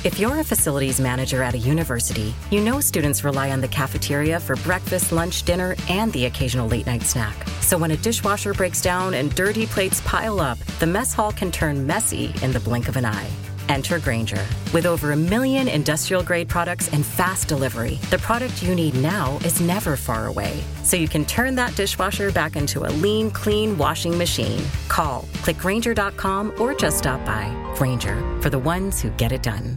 If you're a facilities manager at a university, you know students rely on the cafeteria for breakfast, lunch, dinner, and the occasional late-night snack. So when a dishwasher breaks down and dirty plates pile up, the mess hall can turn messy in the blink of an eye. Enter Grainger. With over 1 million industrial-grade products and fast delivery, the product you need now is never far away. So you can turn that dishwasher back into a lean, clean washing machine. Call, click Grainger.com, or just stop by. Grainger, for the ones who get it done.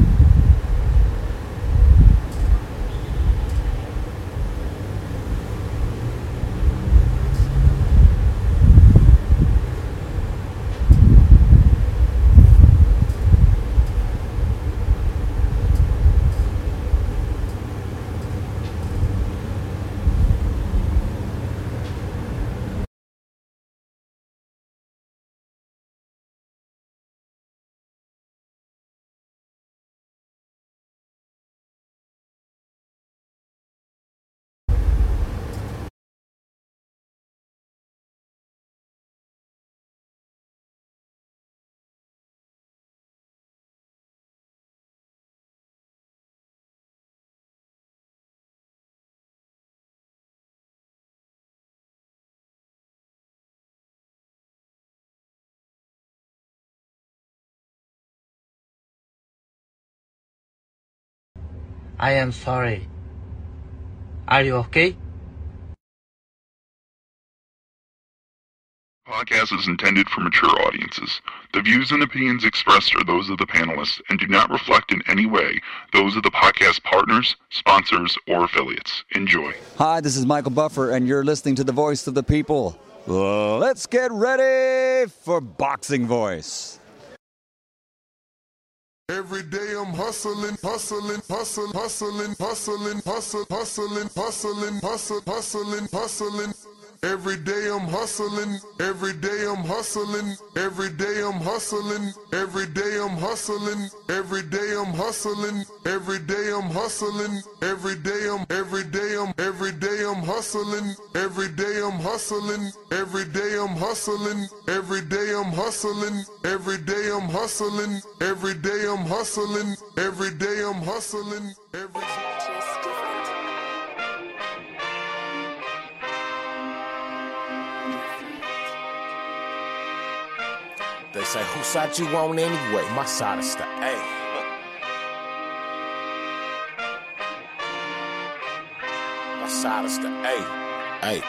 I am sorry. Are you okay? Podcast is intended for mature audiences. The views and opinions expressed are those of the panelists and do not reflect in any way those of the podcast partners, sponsors, or affiliates. Enjoy. Hi, this is Michael Buffer, and you're listening to The Voice of the People. Let's get ready for Boxing Voice. Every day I'm hustling, hustling, hustling, hustling, hustling, hustling, hustling, hustling, hustling, hustling. Every day I'm hustling, every day I'm hustling, every day I'm hustling, every day I'm hustling, every day I'm hustling, every day I'm hustling, every day I'm hustling, every day I'm hustling, every day I'm hustling, every day I'm hustling, every day I'm hustling, every day I'm hustling, every day I'm hustling, every They say, whose side you on anyway? My side is the A. My side is the A. A.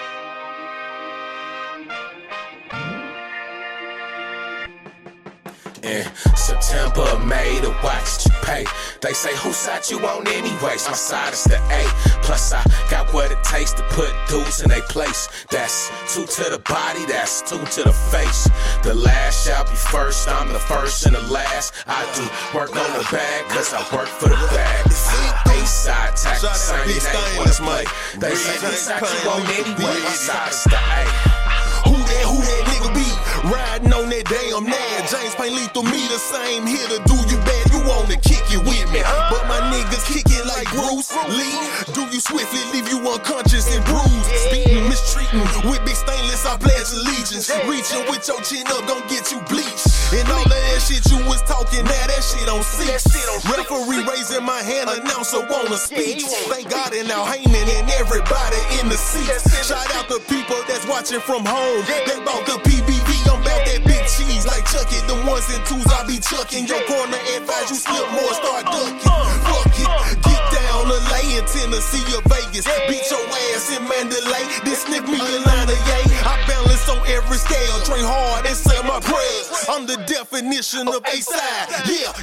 In September, May, the watch you pay. They say, whose side you on anyways? My side is the A. Plus, I got what it takes to put dudes in their place. That's 2 to the body, that's 2 to the face. The last shall be first, I'm the first and the last. I do work on the bag, cause I work for the bag. A-side tackle, sign your name wanna play. They say, whose side you on anyway? My side is the A. Who that nigga be? Riding on that damn nag. James Payne Lethal, me the same here to do you bad. You wanna kick it with me, but my niggas kick it like Bruce Lee. Do you swiftly leave you unconscious and bruised? Beating, mistreating with big stainless, I pledge allegiance. Reaching with your chin up, don't get you bleached. And all of that shit you was talking, now that shit on cease. Referee raising my hand, announcer want a speech. Thank God and now Heyman and everybody in the seats. Shout out to people that's watching from home. They bought the PBV, I'm about that big cheese. Like Chuck it, the 1s and 2s I be chucking. Your corner advise you slip more, start ducking. Fuck it, get down to lay in Tennessee or Vegas. Beat your ass in Mandalay, then sniff me a line of yay. I balance on every scale, train hard and say my prayers. I'm the definition of A-side. Yeah.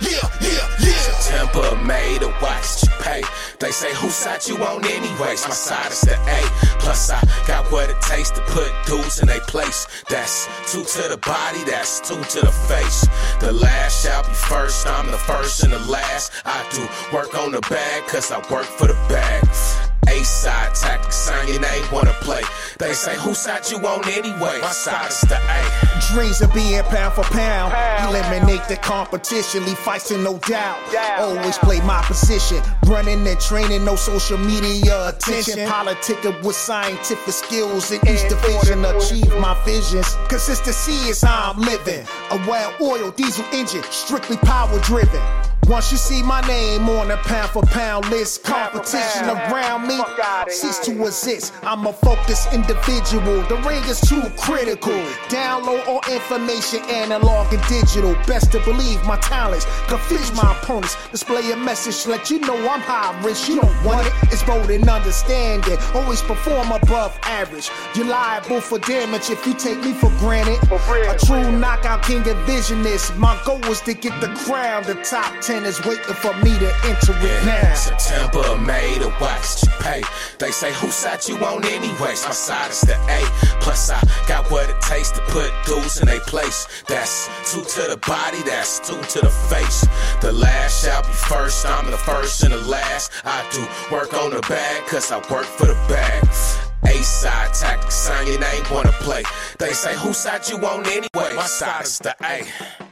September, May, the watch you pay. They say, whose side you on anyways? My side is the A. Plus, I got what it takes to put dudes in their place. That's 2 to the body, that's 2 to the face. The last shall be first, I'm the first and the last. I do work on the bag, cause I work for the bag. A-side tactics, sign your name, wanna play. They say, whose side you on anyway? My side is the A. Dreams of being pound for pound. Eliminate the competition, leave fights in no doubt. Always play my position. Running and training, no social media attention. Politicking with scientific skills in each division. Achieve my visions. Consistency is how I'm living. A well-oiled diesel engine, strictly power driven. Once you see my name on the pound for pound list, competition around me cease to exist. I'm a focused individual. The ring is too critical. Download all information, analog and digital. Best to believe my talents confuse my opponents. Display a message, let you know I'm high risk. You don't want it, it's bold and understanding. Always perform above average. You're liable for damage if you take me for granted. A true knockout king and visionist. My goal is to get the crown. The top 10 is waiting for me to enter it now. September, May, the watch you pay. They say, whose side you on anyways? My side is the A. Plus I got what it takes to put dudes in their place. That's 2 to the body, that's 2 to the face. The last shall be first, I'm the first and the last. I do work on the bag, cause I work for the bag. A-side tactics, sign your name, wanna play. They say, whose side you on anyway? My side is the A.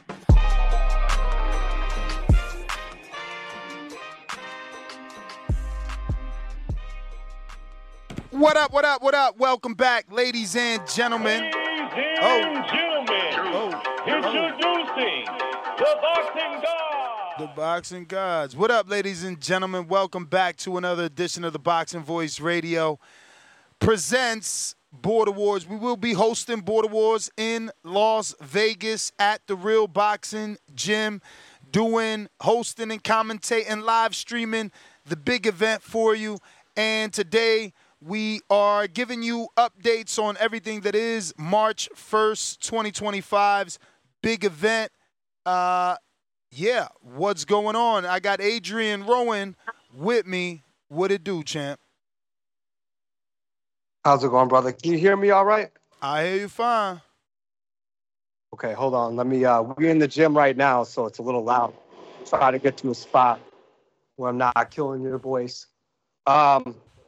What up, what up, what up? Welcome back, ladies and gentlemen. Introducing the Boxing Gods. The Boxing Gods. What up, ladies and gentlemen? Welcome back to another edition of the Boxing Voice Radio presents Border Wars. We will be hosting Border Wars in Las Vegas at the Real Boxing Gym, hosting and commentating, live streaming the big event for you. And today we are giving you updates on everything that is March 1st, 2025's big event. What's going on? I got Adrian Rowan with me. What it do, champ? How's it going, brother? Can you hear me all right? I hear you fine. Okay, hold on. Let me, we're in the gym right now, so it's a little loud. Try to get to a spot where I'm not killing your voice. For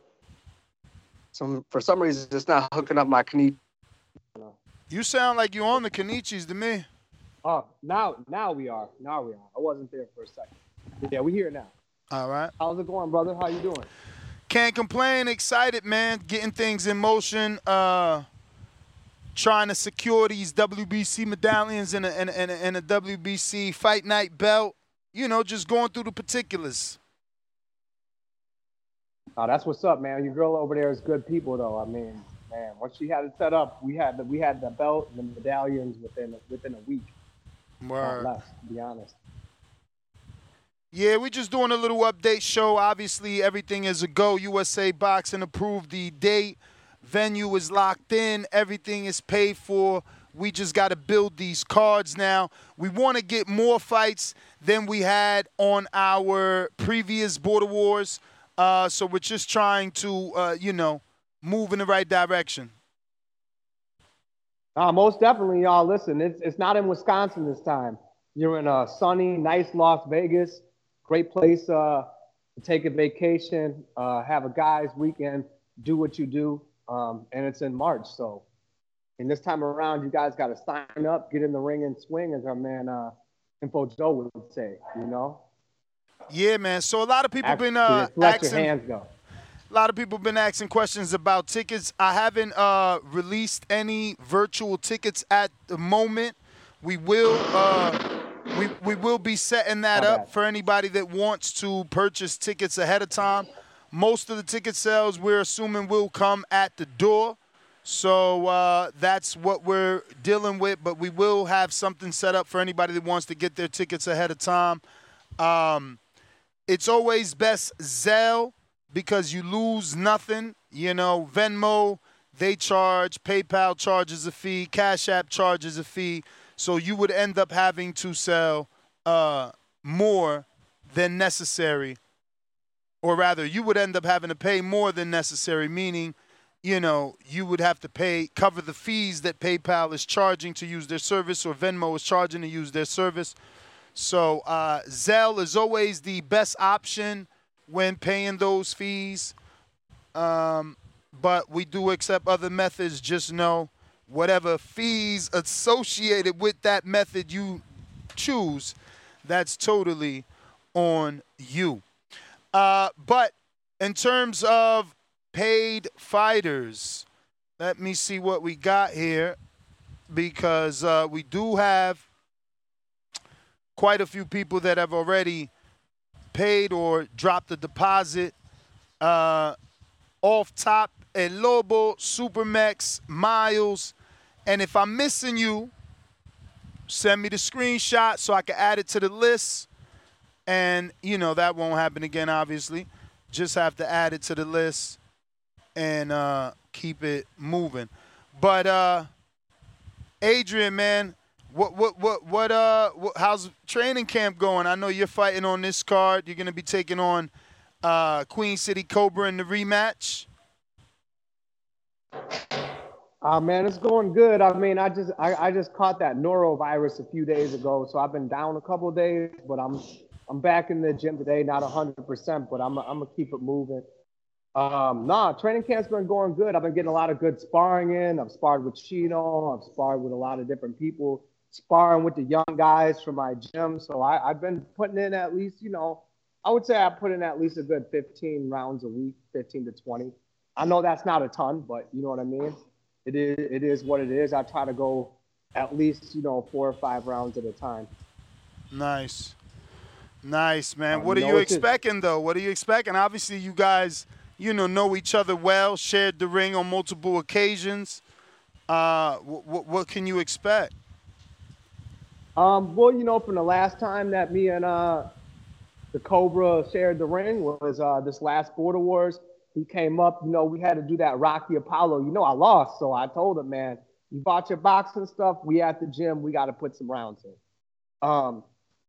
some reason, it's not hooking up my Kenichi. You sound like you on the Kenichis to me. Oh, now we are. Now we are. I wasn't there for a second. Yeah, we here now. All right. How's it going, brother? How you doing? Can't complain. Excited, man. Getting things in motion. Trying to secure these WBC medallions and a WBC fight night belt. You know, just going through the particulars. Oh, that's what's up, man. Your girl over there is good people, though. I mean, man, once she had it set up, we had the belt and the medallions within a week. Word. Less, to be honest. Yeah, we're just doing a little update show. Obviously, everything is a go. USA Boxing approved the date. Venue is locked in. Everything is paid for. We just got to build these cards now. We want to get more fights than we had on our previous Border Wars. So we're just trying to, move in the right direction. Most definitely, y'all. Listen, it's not in Wisconsin this time. You're in a sunny, nice Las Vegas. Great place to take a vacation, have a guy's weekend, do what you do, and it's in March. So, and this time around, you guys got to sign up, get in the ring and swing, as our man Info Joe would say, you know? Yeah, man. So a lot of people been let asking. your hands go. A lot of people been asking questions about tickets. I haven't released any virtual tickets at the moment. We will we will be setting that up for anybody that wants to purchase tickets ahead of time. Most of the ticket sales we're assuming will come at the door. So that's what we're dealing with. But we will have something set up for anybody that wants to get their tickets ahead of time. It's always best Zelle because you lose nothing. You know, Venmo, they charge. PayPal charges a fee. Cash App charges a fee. So you would end up having to sell more than necessary. Or rather, you would end up having to pay more than necessary, meaning, you know, you would have to cover the fees that PayPal is charging to use their service or Venmo is charging to use their service. So Zelle is always the best option when paying those fees. But we do accept other methods. Just know whatever fees associated with that method you choose, that's totally on you. But in terms of paid fighters, let me see what we got here, because we do have quite a few people that have already paid or dropped a deposit. Off top, El Lobo, Supermax, Miles. And if I'm missing you, send me the screenshot so I can add it to the list. And, that won't happen again, obviously. Just have to add it to the list and keep it moving. But Adrian, man, how's training camp going? I know you're fighting on this card. You're gonna be taking on Queen City Cobra in the rematch. Man, it's going good. I mean, I just caught that norovirus a few days ago, so I've been down a couple of days, but I'm back in the gym today, not 100%, but I'm gonna keep it moving. Training camp's been going good. I've been getting a lot of good sparring in. I've sparred with Chino. I've sparred with a lot of different people, sparring with the young guys from my gym. So I've been putting in at least, I would say I put in at least a good 15 rounds a week, 15 to 20. I know that's not a ton, but you know what I mean? It is what it is. I try to go at least, 4 or 5 rounds at a time. Nice, man. What are you expecting, though? What are you expecting? Obviously, you guys, know each other well, shared the ring on multiple occasions. What can you expect? From the last time that me and the Cobra shared the ring was this last Border Wars. He came up, we had to do that Rocky Apollo. I lost, so I told him, man, you bought your boxing stuff. We at the gym, we got to put some rounds in.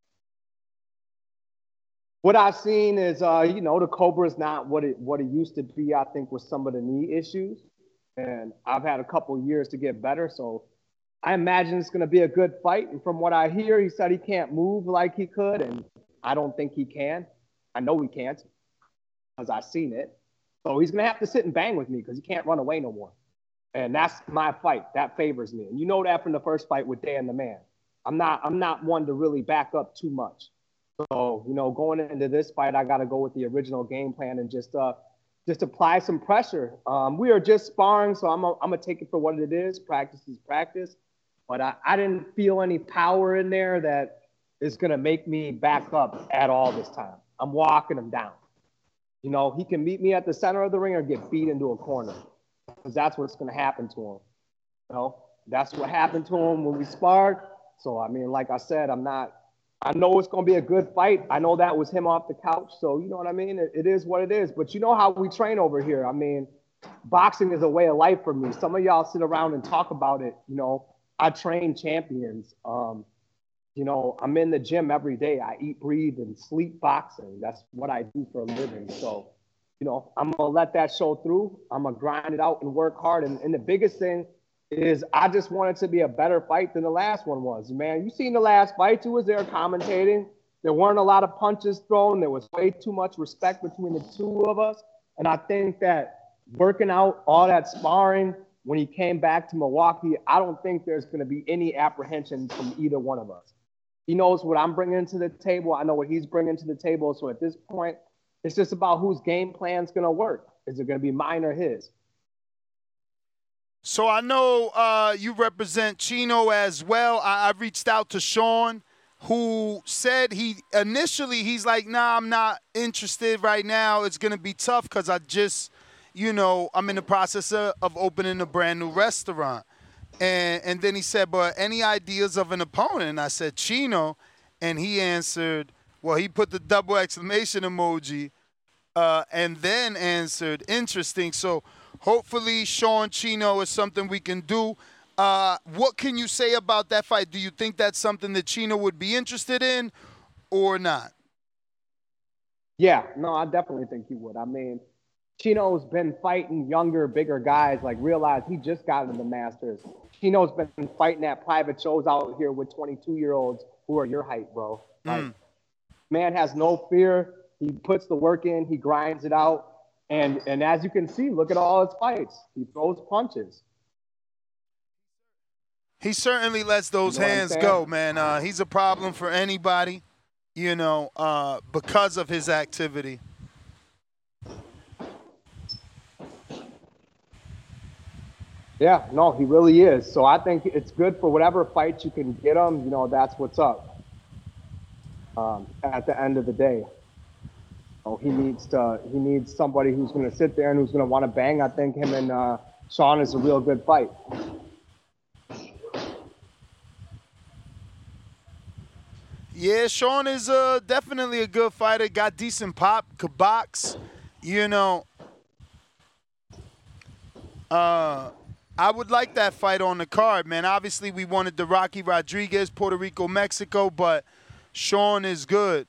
What I've seen is, the Cobra is not what it used to be, I think, with some of the knee issues. And I've had a couple years to get better, so I imagine it's going to be a good fight. And from what I hear, he said he can't move like he could, and I don't think he can. I know he can't because I've seen it. So he's going to have to sit and bang with me because he can't run away no more. And that's my fight. That favors me. And you know that from the first fight with Dan the Man. I'm not one to really back up too much. So, going into this fight, I got to go with the original game plan and just apply some pressure. We are just sparring, so I'm going to take it for what it is. Practice is practice. But I didn't feel any power in there that is going to make me back up at all this time. I'm walking him down. He can meet me at the center of the ring or get beat into a corner because that's what's going to happen to him. That's what happened to him when we sparred. So, I mean, like I said, I know it's going to be a good fight. I know that was him off the couch. So, you know what I mean? It is what it is. But you know how we train over here. I mean, boxing is a way of life for me. Some of y'all sit around and talk about it. I train champions. I'm in the gym every day. I eat, breathe, and sleep boxing. That's what I do for a living. So, I'm going to let that show through. I'm going to grind it out and work hard. And the biggest thing is I just want it to be a better fight than the last one was. Man, you seen the last fight. Who was there commentating? There weren't a lot of punches thrown. There was way too much respect between the two of us. And I think that working out all that sparring when he came back to Milwaukee, I don't think there's going to be any apprehension from either one of us. He knows what I'm bringing to the table. I know what he's bringing to the table. So at this point, it's just about whose game plan's going to work. Is it going to be mine or his? So I know you represent Chino as well. I reached out to Sean, who said he's like, nah, I'm not interested right now. It's going to be tough because I just, I'm in the process of opening a brand new restaurant. And then he said, but any ideas of an opponent? And I said, Chino. And he answered, well, he put the double exclamation emoji and then answered, interesting. So hopefully Sean Chino is something we can do. What can you say about that fight? Do you think that's something that Chino would be interested in or not? Yeah, no, I definitely think he would. I mean, Chino's been fighting younger, bigger guys. Like, realize he just got into the Masters. Chino's been fighting at private shows out here with 22-year-olds who are your height, bro. Like, man has no fear. He puts the work in. He grinds it out. And as you can see, look at all his fights. He throws punches. He certainly lets those hands go, man. He's a problem for anybody, because of his activity. Yeah, no, he really is. So I think it's good for whatever fight you can get him. That's what's up at the end of the day. He needs somebody who's going to sit there and who's going to want to bang. I think him and Sean is a real good fight. Yeah, Sean is definitely a good fighter. Got decent pop, could box. You know, I would like that fight on the card, man. Obviously, we wanted the Rocky Rodriguez, Puerto Rico, Mexico, but Sean is good.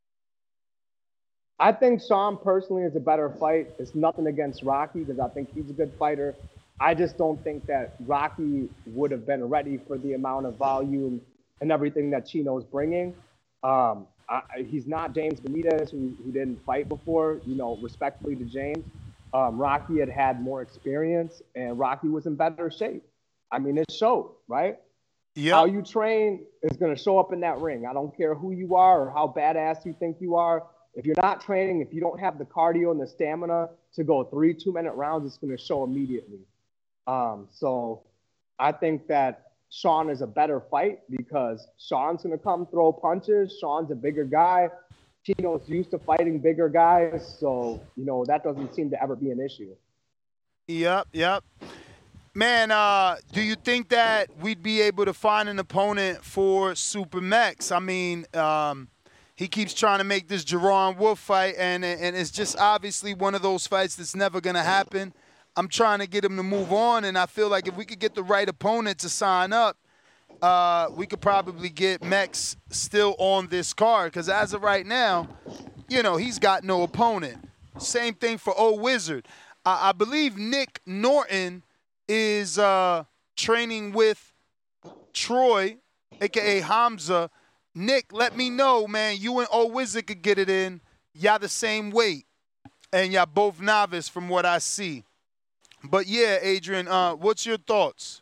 I think Sean personally is a better fight. It's nothing against Rocky because I think he's a good fighter. I just don't think that Rocky would have been ready for the amount of volume and everything that Chino's bringing. He's not James Benitez, who didn't fight before, respectfully to James. Rocky had more experience, and Rocky was in better shape. I mean, it showed, right? Yeah. How you train is going to show up in that ring. I don't care who you are or how badass you think you are. If you're not training, if you don't have the cardio and the stamina to go 3 2-minute rounds, it's going to show immediately. So I think that Sean is a better fight because Sean's going to come throw punches. Sean's a bigger guy. Chino's used to fighting bigger guys. So, that doesn't seem to ever be an issue. Yep. Man, do you think that we'd be able to find an opponent for Super Mex? I mean, he keeps trying to make this Jerron Wolf fight, and it's just obviously one of those fights that's never going to happen. I'm trying to get him to move on, and I feel like if we could get the right opponent to sign up, we could probably get Mex still on this card because as of right now, he's got no opponent. Same thing for Old Wizard. I believe Nick Norton is training with Troy, a.k.a. Hamza. Nick, let me know, man. You and Old Wizard could get it in. Y'all the same weight, and y'all both novice from what I see. But, yeah, Adrian, what's your thoughts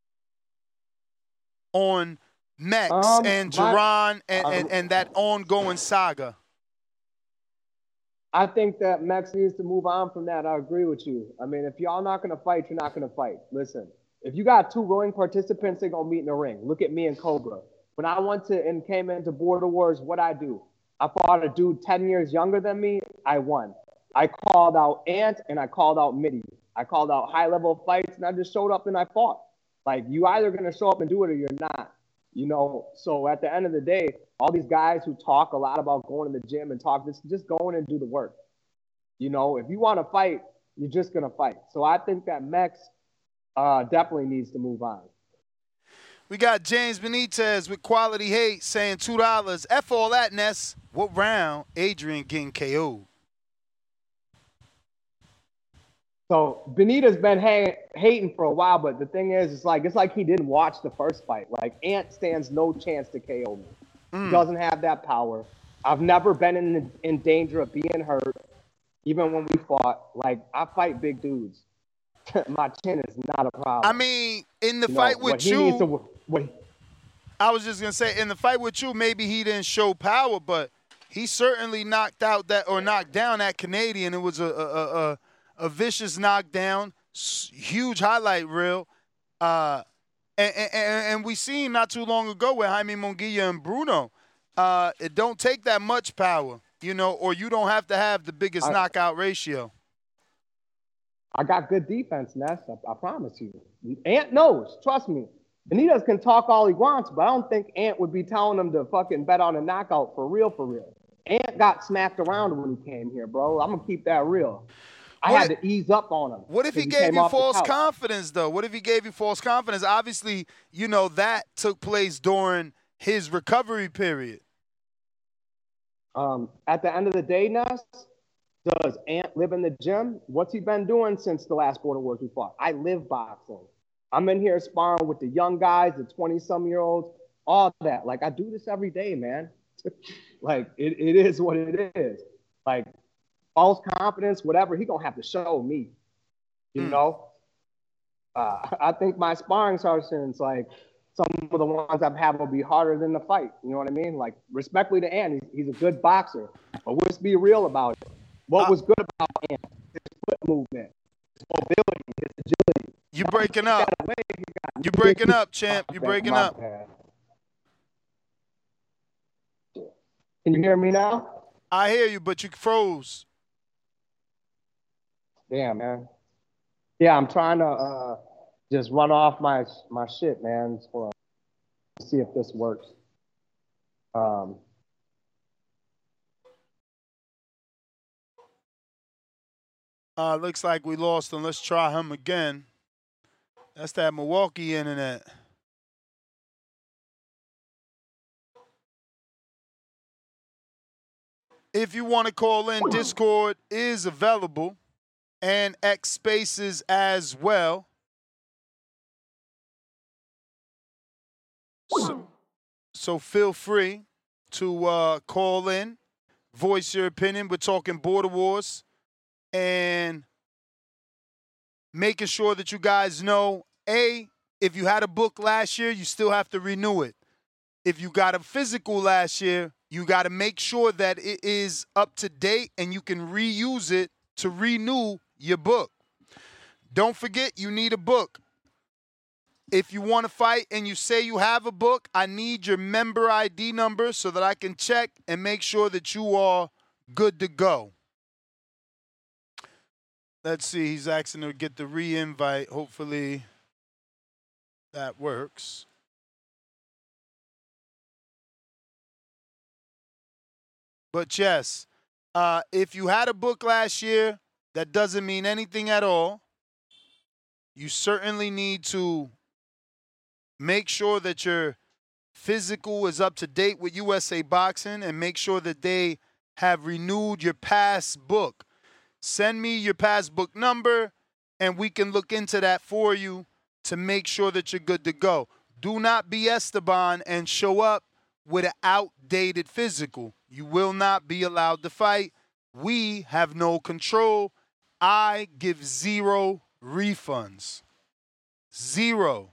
on Mex and Jerron and that ongoing saga? I think that Mex needs to move on from that. I agree with you. I mean, if y'all not going to fight, you're not going to fight. Listen, if you got 2 willing participants, they're going to meet in the ring. Look at me and Cobra. When I went to and came into Border Wars, what'd I do? I fought a dude 10 years younger than me. I won. I called out Ant and I called out Mitty. I called out high-level fights, and I just showed up and I fought. Like, you either going to show up and do it or you're not. So at the end of the day, all these guys who talk a lot about going to the gym and talk, just go in and do the work. If you want to fight, you're just going to fight. So I think that Mex definitely needs to move on. We got James Benitez with Quality Hate saying $2. F all that, Ness. What round Adrian getting KO'd? So Benitez been hating for a while, but the thing is, it's like he didn't watch the first fight. Like, Ant stands no chance to KO me. He doesn't have that power. I've never been in danger of being hurt, even when we fought. Like, I fight big dudes. My chin is not a problem. I mean, in the fight with you, I was just going to say, in the fight with you, maybe he didn't show power, but he certainly knocked down that Canadian. It was a vicious knockdown, huge highlight reel. And we seen not too long ago with Jaime Munguia and Bruno. It don't take that much power, or you don't have to have the biggest knockout ratio. I got good defense, Ness. I promise you. Ant knows. Trust me. Benitez can talk all he wants, but I don't think Ant would be telling him to fucking bet on a knockout for real, for real. Ant got smacked around when he came here, bro. I'm going to keep that real. I had to ease up on him. What if he gave you false confidence, though? What if he gave you false confidence? Obviously, that took place during his recovery period. At the end of the day, Ness, does Ant live in the gym? What's he been doing since the last Border Wars we fought? I live boxing. I'm in here sparring with the young guys, the 20-some-year-olds, all that. Like, I do this every day, man. Like, it is what it is. Like, false confidence, whatever, he gonna have to show me. I think my sparring sessions, like, some of the ones I've had will be harder than the fight. You know what I mean? Like, respectfully to Ant, he's a good boxer. But let's be real about it. What was good about Ant? His foot movement, his mobility, his agility. You breaking up. You breaking up, champ. You breaking up. Can you hear me now? I hear you, but you froze. Damn, man. Yeah, I'm trying to just run off my shit, man. Hold on. See if this works. Looks like we lost him. Let's try him again. That's that Milwaukee internet. If you want to call in, Discord is available and X Spaces as well. So feel free to call in, voice your opinion. We're talking Border Wars and making sure that you guys know, A, if you had a book last year, you still have to renew it. If you got a physical last year, you got to make sure that it is up to date and you can reuse it to renew your book. Don't forget, you need a book. If you want to fight and you say you have a book, I need your member ID number so that I can check and make sure that you are good to go. Let's see, he's asking to get the re-invite. Hopefully that works. But yes, if you had a book last year, that doesn't mean anything at all. You certainly need to make sure that your physical is up to date with USA Boxing and make sure that they have renewed your past book. Send me your past book number and we can look into that for you to make sure that you're good to go. Do not be Esteban and show up with an outdated physical. You will not be allowed to fight. We have no control. I give 0 refunds. 0.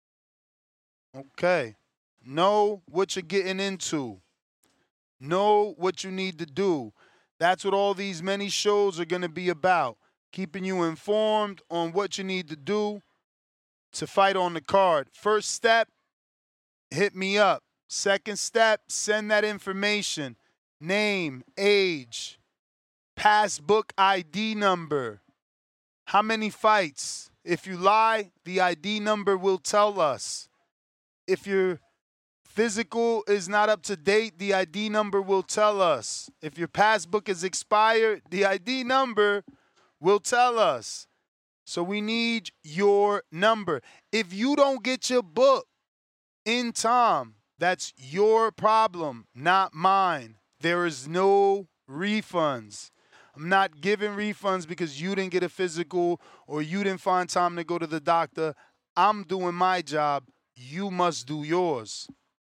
Okay. Know what you're getting into. Know what you need to do. That's what all these many shows are going to be about. Keeping you informed on what you need to do to fight on the card. First step, hit me up. Second step, send that information. Name, age, past book ID number. How many fights? If you lie, the ID number will tell us. If your physical is not up to date, the ID number will tell us. If your past book is expired, the ID number will tell us. So we need your number. If you don't get your book in time, that's your problem, not mine. There is no refunds. I'm not giving refunds because you didn't get a physical or you didn't find time to go to the doctor. I'm doing my job. You must do yours.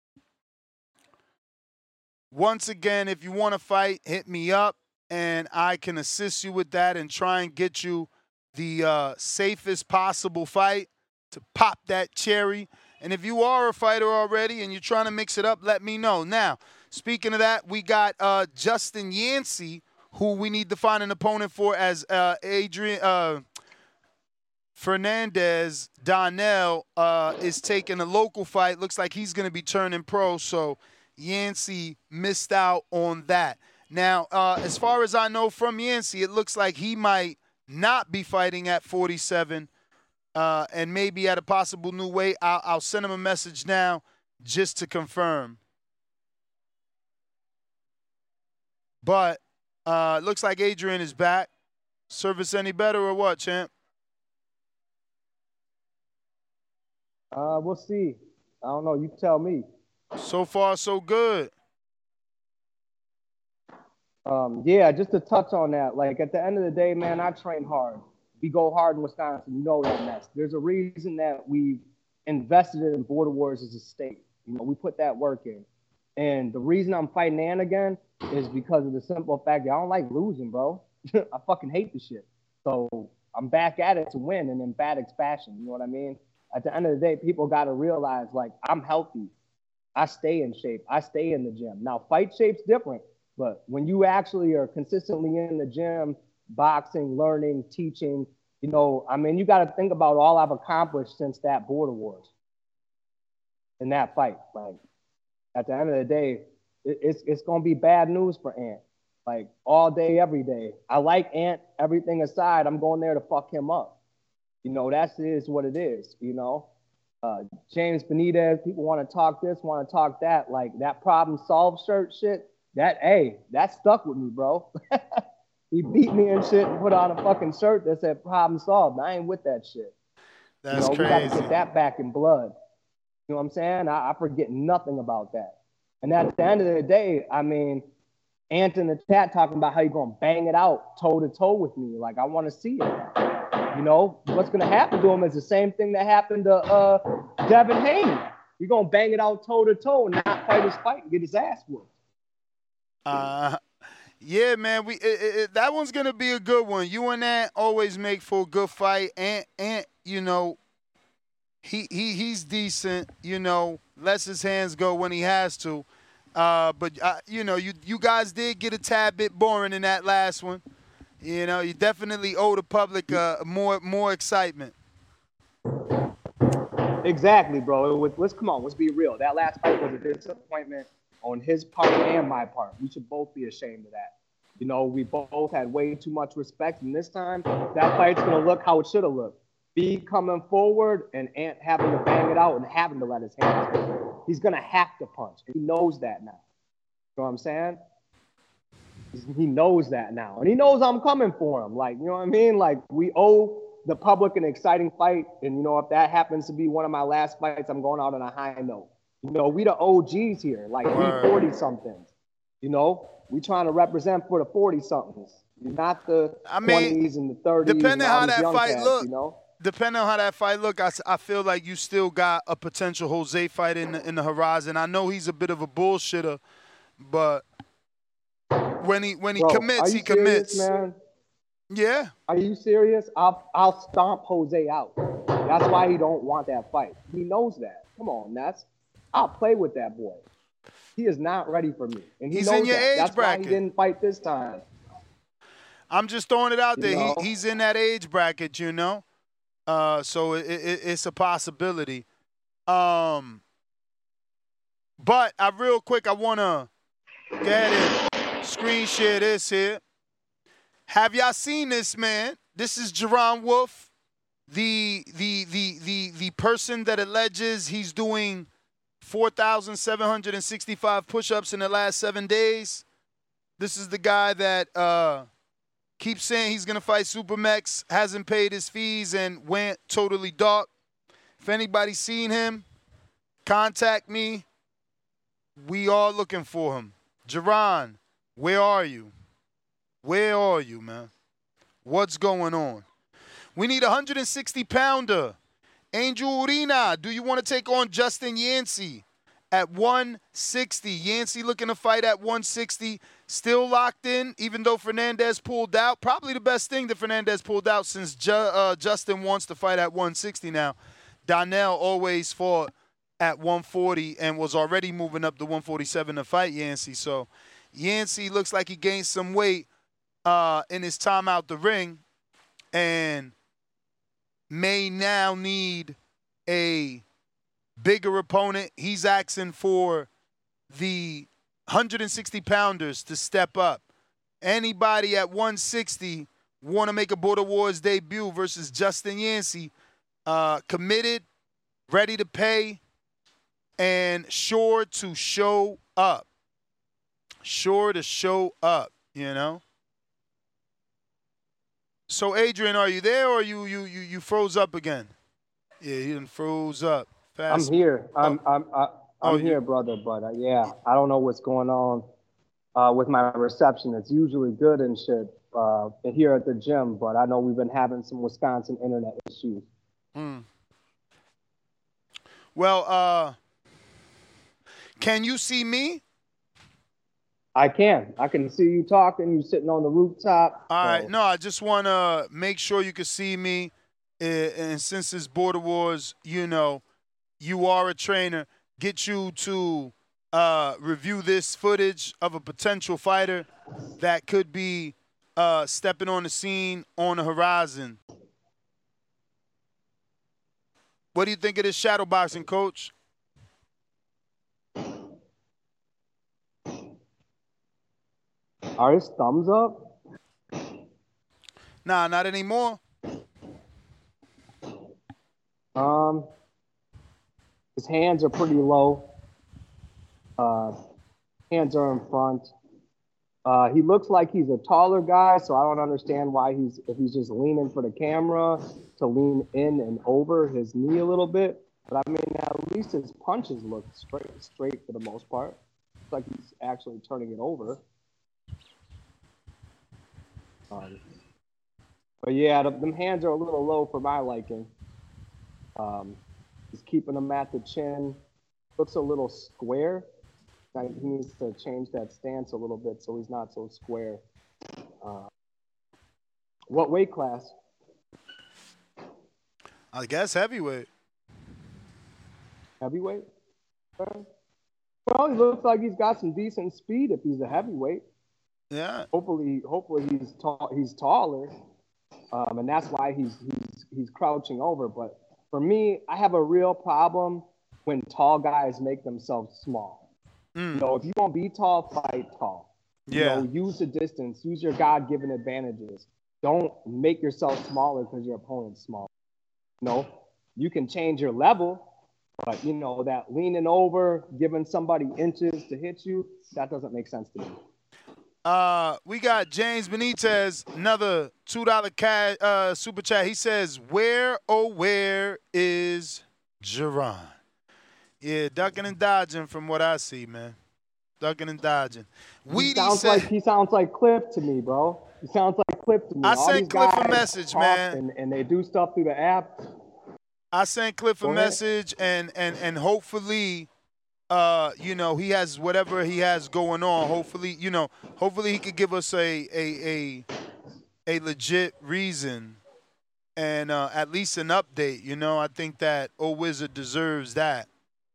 Once again, if you want to fight, hit me up and I can assist you with that and try and get you the safest possible fight to pop that cherry. And if you are a fighter already and you're trying to mix it up, let me know. Now, speaking of that, we got Justin Yancey, who we need to find an opponent for, as Adrian Fernandez Donnell is taking a local fight. Looks like he's going to be turning pro, so Yancey missed out on that. Now, as far as I know from Yancey, it looks like he might not be fighting at 47 and maybe at a possible new weight. I'll send him a message now just to confirm. But looks like Adrian is back. Service any better or what, champ? We'll see. I don't know. You tell me. So far, so good. Yeah, just to touch on that, like at the end of the day, man, I train hard. We go hard in Wisconsin. You know that mess. There's a reason that we invested in Border Wars as a state. You know, we put that work in. And the reason I'm fighting Ann again is because of the simple fact that I don't like losing, bro. I fucking hate the shit. So I'm back at it to win in emphatic fashion. You know what I mean? At the end of the day, people got to realize, like, I'm healthy. I stay in shape. I stay in the gym. Now, fight shape's different. But when you actually are consistently in the gym, boxing, learning, teaching, you know, I mean, you got to think about all I've accomplished since that Border Wars in that fight. Like, at the end of the day, it's going to be bad news for Ant. Like all day, every day. I like Ant. Everything aside, I'm going there to fuck him up. You know, that is what it is. You know, James Benitez. People want to talk this, want to talk that. Like that problem solved shirt shit. That stuck with me, bro. He beat me and shit and put on a fucking shirt that said problem solved. I ain't with that shit. That's crazy. We got to get that back in blood. You know what I'm saying? I forget nothing about that. And at the end of the day, I mean, Ant in the chat talking about how you're going to bang it out toe-to-toe with me. Like, I want to see it. You know, what's going to happen to him is the same thing that happened to Devin Haney. You're going to bang it out toe-to-toe and not fight his fight and get his ass whooped. Yeah, man, that one's going to be a good one. You and Ant always make for a good fight. Ant, you know, he's decent, you know, lets his hands go when he has to. But you know, you guys did get a tad bit boring in that last one. You know, you definitely owe the public more excitement. Exactly, bro. Let's be real. That last fight was a disappointment on his part and my part. We should both be ashamed of that. You know, we both had way too much respect, and this time that fight's gonna look how it should have looked. B coming forward and Ant having to bang it out and having to let his hands go. He's going to have to punch. He knows that now. You know what I'm saying? He knows that now. And he knows I'm coming for him. Like, you know what I mean? Like, we owe the public an exciting fight. And, you know, if that happens to be one of my last fights, I'm going out on a high note. You know, we the OGs here. Like, we 40-somethings. You know? We trying to represent for the 40-somethings. Not the 20s and the 30s. Depending on how that fight look. You know? Depending on how that fight look, I feel like you still got a potential Jose fight in the horizon. I know he's a bit of a bullshitter, but when he commits, he commits. Man? Yeah. Are you serious? I'll stomp Jose out. That's why he don't want that fight. He knows that. Come on, I'll play with that boy. He is not ready for me, and he's in your age That's bracket. Why he didn't fight this time. I'm just throwing it out there. You know? He's in that age bracket, you know. So it's a possibility. But real quick, I want to go ahead and screen share this here. Have y'all seen this, man? This is Jerron Wolf, the person that alleges he's doing 4,765 push-ups in the last 7 days. This is the guy that keeps saying he's going to fight Supermex, hasn't paid his fees, and went totally dark. If anybody's seen him, contact me. We are looking for him. Jerron, where are you? Where are you, man? What's going on? We need a 160-pounder. Angel Urina, do you want to take on Justin Yancey at 160? Yancey looking to fight at 160. Still locked in, even though Fernandez pulled out. Probably the best thing that Fernandez pulled out since Justin wants to fight at 160 now. Donnell always fought at 140 and was already moving up to 147 to fight Yancey. So Yancey looks like he gained some weight in his time out the ring and may now need a bigger opponent. He's asking for the 160-pounders to step up. Anybody at 160 want to make a Border Wars debut versus Justin Yancey, committed, ready to pay, and sure to show up. Sure to show up, you know? So, Adrian, are you there or you froze up again? Yeah, you done froze up. Fast. I'm here. I'm here, brother. But yeah, I don't know what's going on with my reception. It's usually good and shit here at the gym, but I know we've been having some Wisconsin internet issues. Well, can you see me? I can. I can see you talking. You sitting on the rooftop. All right. No, I just want to make sure you can see me. And since it's Border Wars, you know, you are a trainer. Get you to review this footage of a potential fighter that could be stepping on the scene on the horizon. What do you think of this shadow boxing, Coach? Are his thumbs up? Nah, not anymore. His hands are pretty low. Hands are in front. He looks like he's a taller guy, so I don't understand why if he's just leaning for the camera to lean in and over his knee a little bit. But I mean, at least his punches look straight for the most part. It's like he's actually turning it over. But yeah, them hands are a little low for my liking. He's keeping them at the chin. Looks a little square. He needs to change that stance a little bit so he's not so square. What weight class? I guess heavyweight. Heavyweight? Well, he looks like he's got some decent speed if he's a heavyweight. Yeah. Hopefully he's tall. He's taller, and that's why he's crouching over. But for me, I have a real problem when tall guys make themselves small. You know, if you want to be tall, fight tall. Yeah. You know, use the distance. Use your God-given advantages. Don't make yourself smaller because your opponent's small. No, you can change your level, but, you know, that leaning over, giving somebody inches to hit you, that doesn't make sense to me. We got James Benitez, another $2 cash super chat. He says, where is Jerron? Yeah, ducking and dodging from what I see, man. Ducking and dodging. He sounds like Cliff to me, bro. He sounds like Cliff to me. I sent Cliff a message, man. And they do stuff through the app. I sent Cliff a message, and hopefully, you know, he has whatever he has going on. Hopefully, you know, he could give us a legit reason and at least an update. You know, I think that Old Wizard deserves that.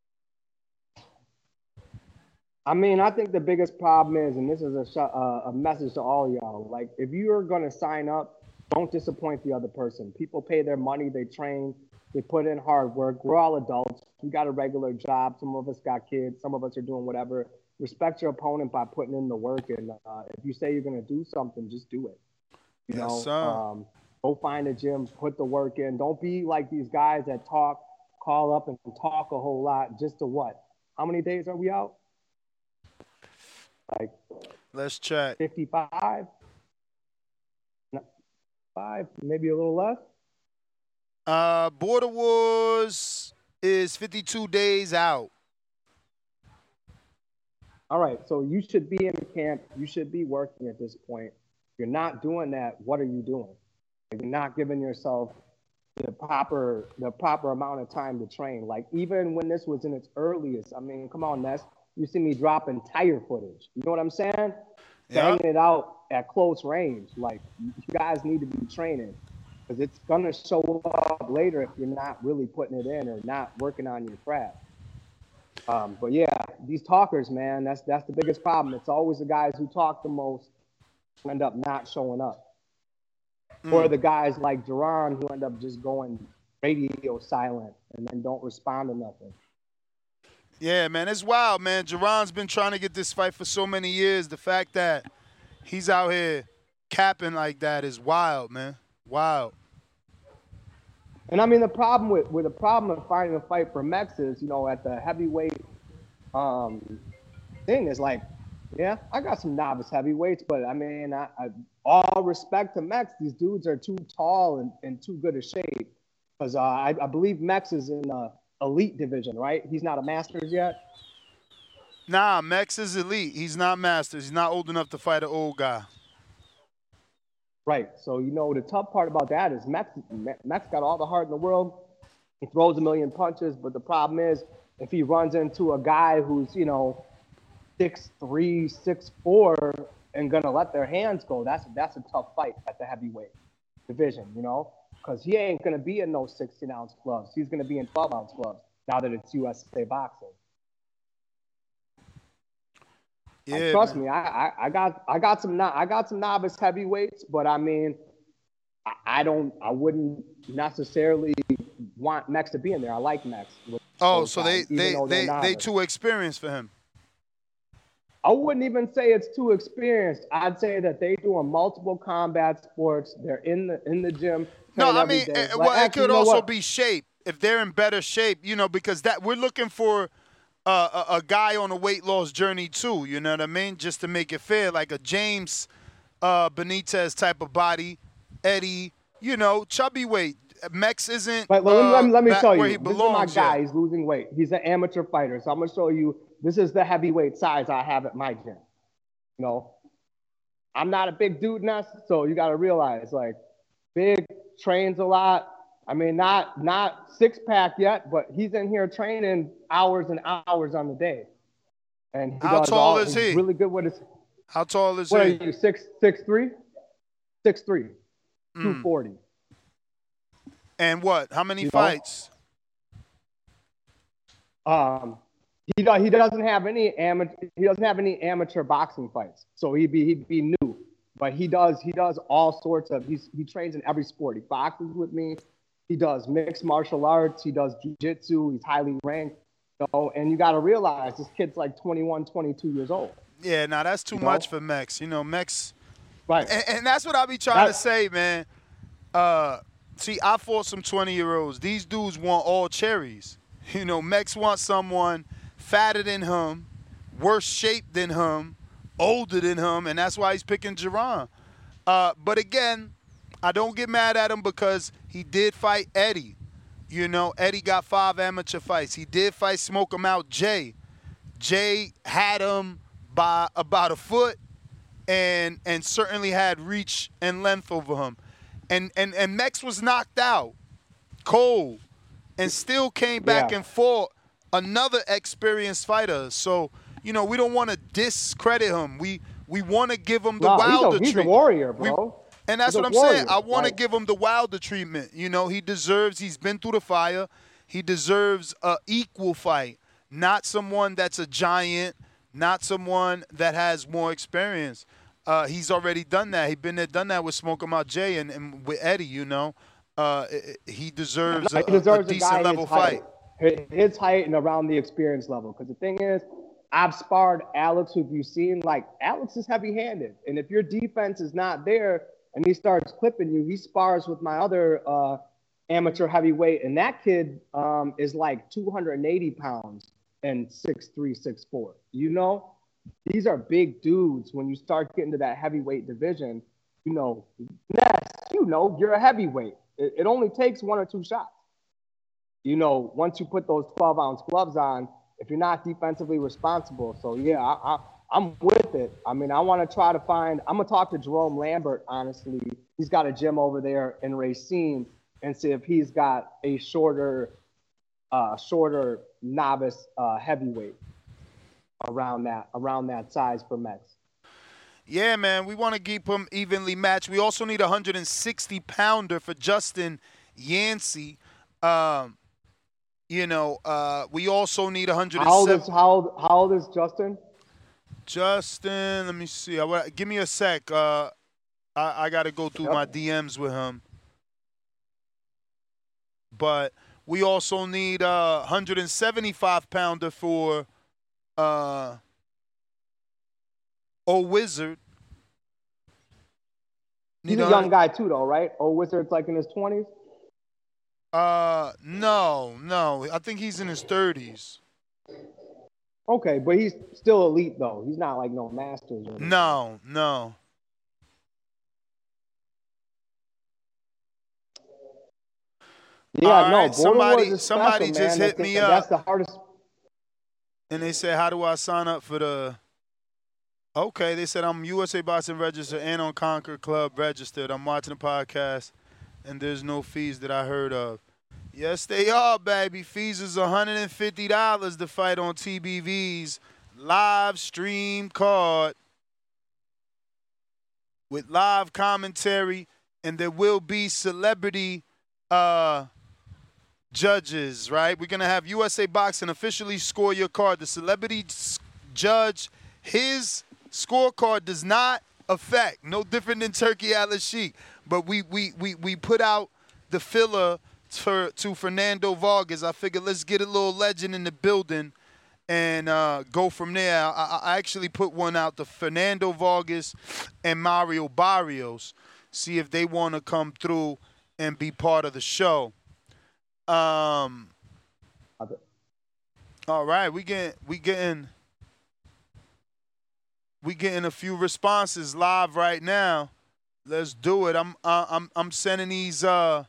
I mean, I think the biggest problem is, and this is a message to all y'all, like, if you're going to sign up, don't disappoint the other person. People pay their money, they train, they put in hard work. We're all adults. We got a regular job. Some of us got kids. Some of us are doing whatever. Respect your opponent by putting in the work. And if you say you're going to do something, just do it. You know, go find a gym, put the work in. Don't be like these guys that call up and talk a whole lot just to what? How many days are we out? Like, let's check. 55, 5, maybe a little less. Border Wars is 52 days out. All right, so you should be in camp. You should be working at this point. If you're not doing that, what are you doing? You're not giving yourself the proper amount of time to train. Like, even when this was in its earliest, I mean, come on, Ness. You see me dropping tire footage. You know what I'm saying? Banging it out at close range. Like, you guys need to be training because it's going to show up later if you're not really putting it in or not working on your craft. But, yeah, these talkers, man, that's the biggest problem. It's always the guys who talk the most who end up not showing up. Or the guys like Jerron who end up just going radio silent and then don't respond to nothing. Yeah, man, it's wild, man. Jerron's been trying to get this fight for so many years. The fact that he's out here capping like that is wild, man. Wild. And I mean, the problem with the problem of finding a fight for Mex is, you know, at the heavyweight thing is like, yeah, I got some novice heavyweights, but I mean, I all respect to Mex, these dudes are too tall and too good a shape. Because I believe Mex is in elite division, right? He's not a Masters yet? Nah, Mex is elite. He's not Masters. He's not old enough to fight an old guy. Right. So, you know, the tough part about that is Mex got all the heart in the world. He throws a million punches, but the problem is if he runs into a guy who's, you know, 6'3", 6'4", and going to let their hands go, that's a tough fight at the heavyweight division, you know? Because he ain't going to be in those 16-ounce gloves. He's going to be in 12-ounce gloves now that it's USA boxing. Yeah, trust me, I got some novice heavyweights, but I mean, I wouldn't necessarily want Mex to be in there. I like Mex. Oh, so they too experienced for him. I wouldn't even say it's too experienced. I'd say that they doing multiple combat sports. They're in the gym. No, I every mean, day. well, it could also what? be shape. If they're in better shape, because that we're looking for a guy on a weight loss journey too. You know what I mean? Just to make it fair, like a James Benitez type of body, Eddie. Chubby weight. Mex isn't. But let me show you. Where he belongs. This is my guy. He's losing weight. He's an amateur fighter. So I'm gonna show you. This is the heavyweight size I have at my gym. I'm not a big dude, Ness, so you got to realize, like, big, trains a lot. I mean, not six-pack yet, but he's in here training hours and hours on the day. And how tall is he? He's really good with his. How tall is what he? What are you, 6'3"? 6'3", 240. And what? How many fights? He doesn't have any amateur boxing fights, so he'd be new. But he does all sorts of. He trains in every sport. He boxes with me. He does mixed martial arts. He does jiu-jitsu. He's highly ranked. And you got to realize this kid's like 21, 22 years old. Yeah, now that's too much for Mex. Mex. Right. And that's what I be trying to say, man. See, I fought some 20-year-olds. These dudes want all cherries. Mex wants someone fatter than him, worse shape than him, older than him, and that's why he's picking Jaron. But again, I don't get mad at him because he did fight Eddie. Eddie got 5 amateur fights. He did fight Smoke Him Out Jay. Jay had him by about a foot and certainly had reach and length over him. And Mex was knocked out cold and still came back and fought another experienced fighter. So, we don't want to discredit him. We want to give him the Wilder treatment. He's a warrior, bro. And that's what I'm saying. I want to give him the Wilder treatment. He deserves, he's been through the fire. He deserves an equal fight, not someone that's a giant, not someone that has more experience. He's already done that. He's been there, done that with Smoke 'em Out Jay and with Eddie, he deserves a decent level fight. His height and around the experience level. Because the thing is, I've sparred Alex, who you've seen, like, Alex is heavy-handed. And if your defense is not there and he starts clipping you, he spars with my other amateur heavyweight. And that kid is like 280 pounds and 6'3", 6'4". These are big dudes. When you start getting to that heavyweight division, Ness, you're a heavyweight. It only takes 1 or 2 shots. Once you put those 12-ounce gloves on, if you're not defensively responsible. So, yeah, I'm with it. I mean, I want to try to find – I'm going to talk to Jerome Lambert, honestly. He's got a gym over there in Racine and see if he's got a shorter novice heavyweight around that size for Mex. Yeah, man, we want to keep him evenly matched. We also need a 160-pounder for Justin Yancey. We also need 107. How old is Justin? Justin, let me see. Give me a sec. I got to go through my DMs with him. But we also need a 175-pounder for Wizard. He's a young guy too, though, right? Wizard's like in his 20s? No. I think he's in his 30s. Okay, but he's still elite, though. He's not like no Masters. Or no. Yeah, right, somebody special, just hit me up. That's the hardest. And they said, how do I sign up for the – okay, they said I'm USA Boxing registered and on Conquer Club registered. I'm watching the podcast, and there's no fees that I heard of. Yes, they are, baby. Fees is $150 to fight on TBV's live stream card with live commentary, and there will be celebrity judges, right? We're going to have USA Boxing officially score your card. The celebrity judge, his scorecard does not affect, no different than Turkey Al-Sheikh. But we put out the filler to Fernando Vargas. I figured let's get a little legend in the building and go from there. I actually put one out to Fernando Vargas and Mario Barrios, see if they want to come through and be part of the show. All right, we getting a few responses live right now. Let's do it. I'm sending these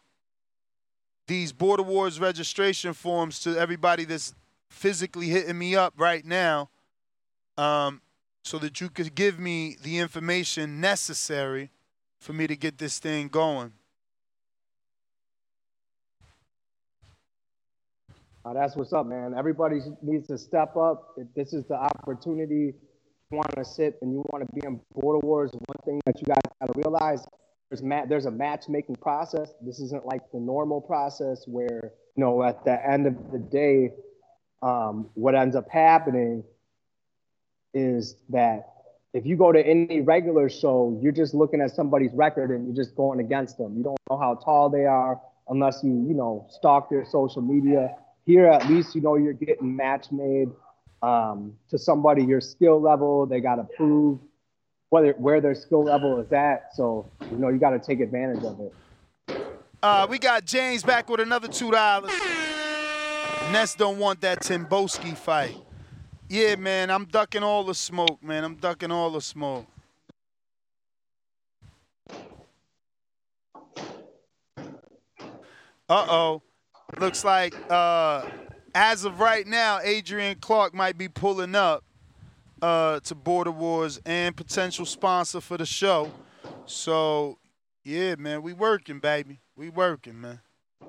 Border Wars registration forms to everybody that's physically hitting me up right now, so that you could give me the information necessary for me to get this thing going. That's what's up, man. Everybody needs to step up. If this is the opportunity, you want to sit and you want to be in Border Wars, one thing that you guys got to realize, there's a matchmaking process. This isn't like the normal process where, at the end of the day, what ends up happening is that if you go to any regular show, you're just looking at somebody's record and you're just going against them. You don't know how tall they are unless you stalk their social media. Here, at least, you're getting match made to somebody your skill level. They got to prove where their skill level is at. So, you got to take advantage of it. We got James back with another $2. Ness don't want that Timboski fight. Yeah, man, I'm ducking all the smoke, man. I'm ducking all the smoke. Uh-oh. Looks like, as of right now, Adrian Clark might be pulling up to Border Wars and potential sponsor for the show. So, yeah, man, we working, baby. We working, man.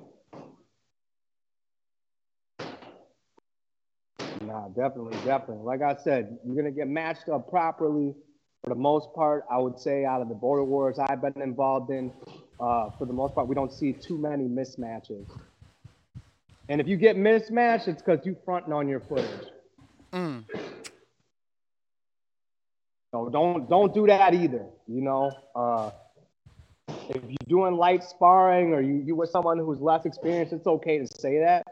Nah, definitely. Like I said, you're going to get matched up properly for the most part. I would say out of the Border Wars I've been involved in, for the most part, we don't see too many mismatches. And if you get mismatched, it's because you fronting on your footage. So don't do that either. If you're doing light sparring or you with someone who's less experienced, it's okay to say that.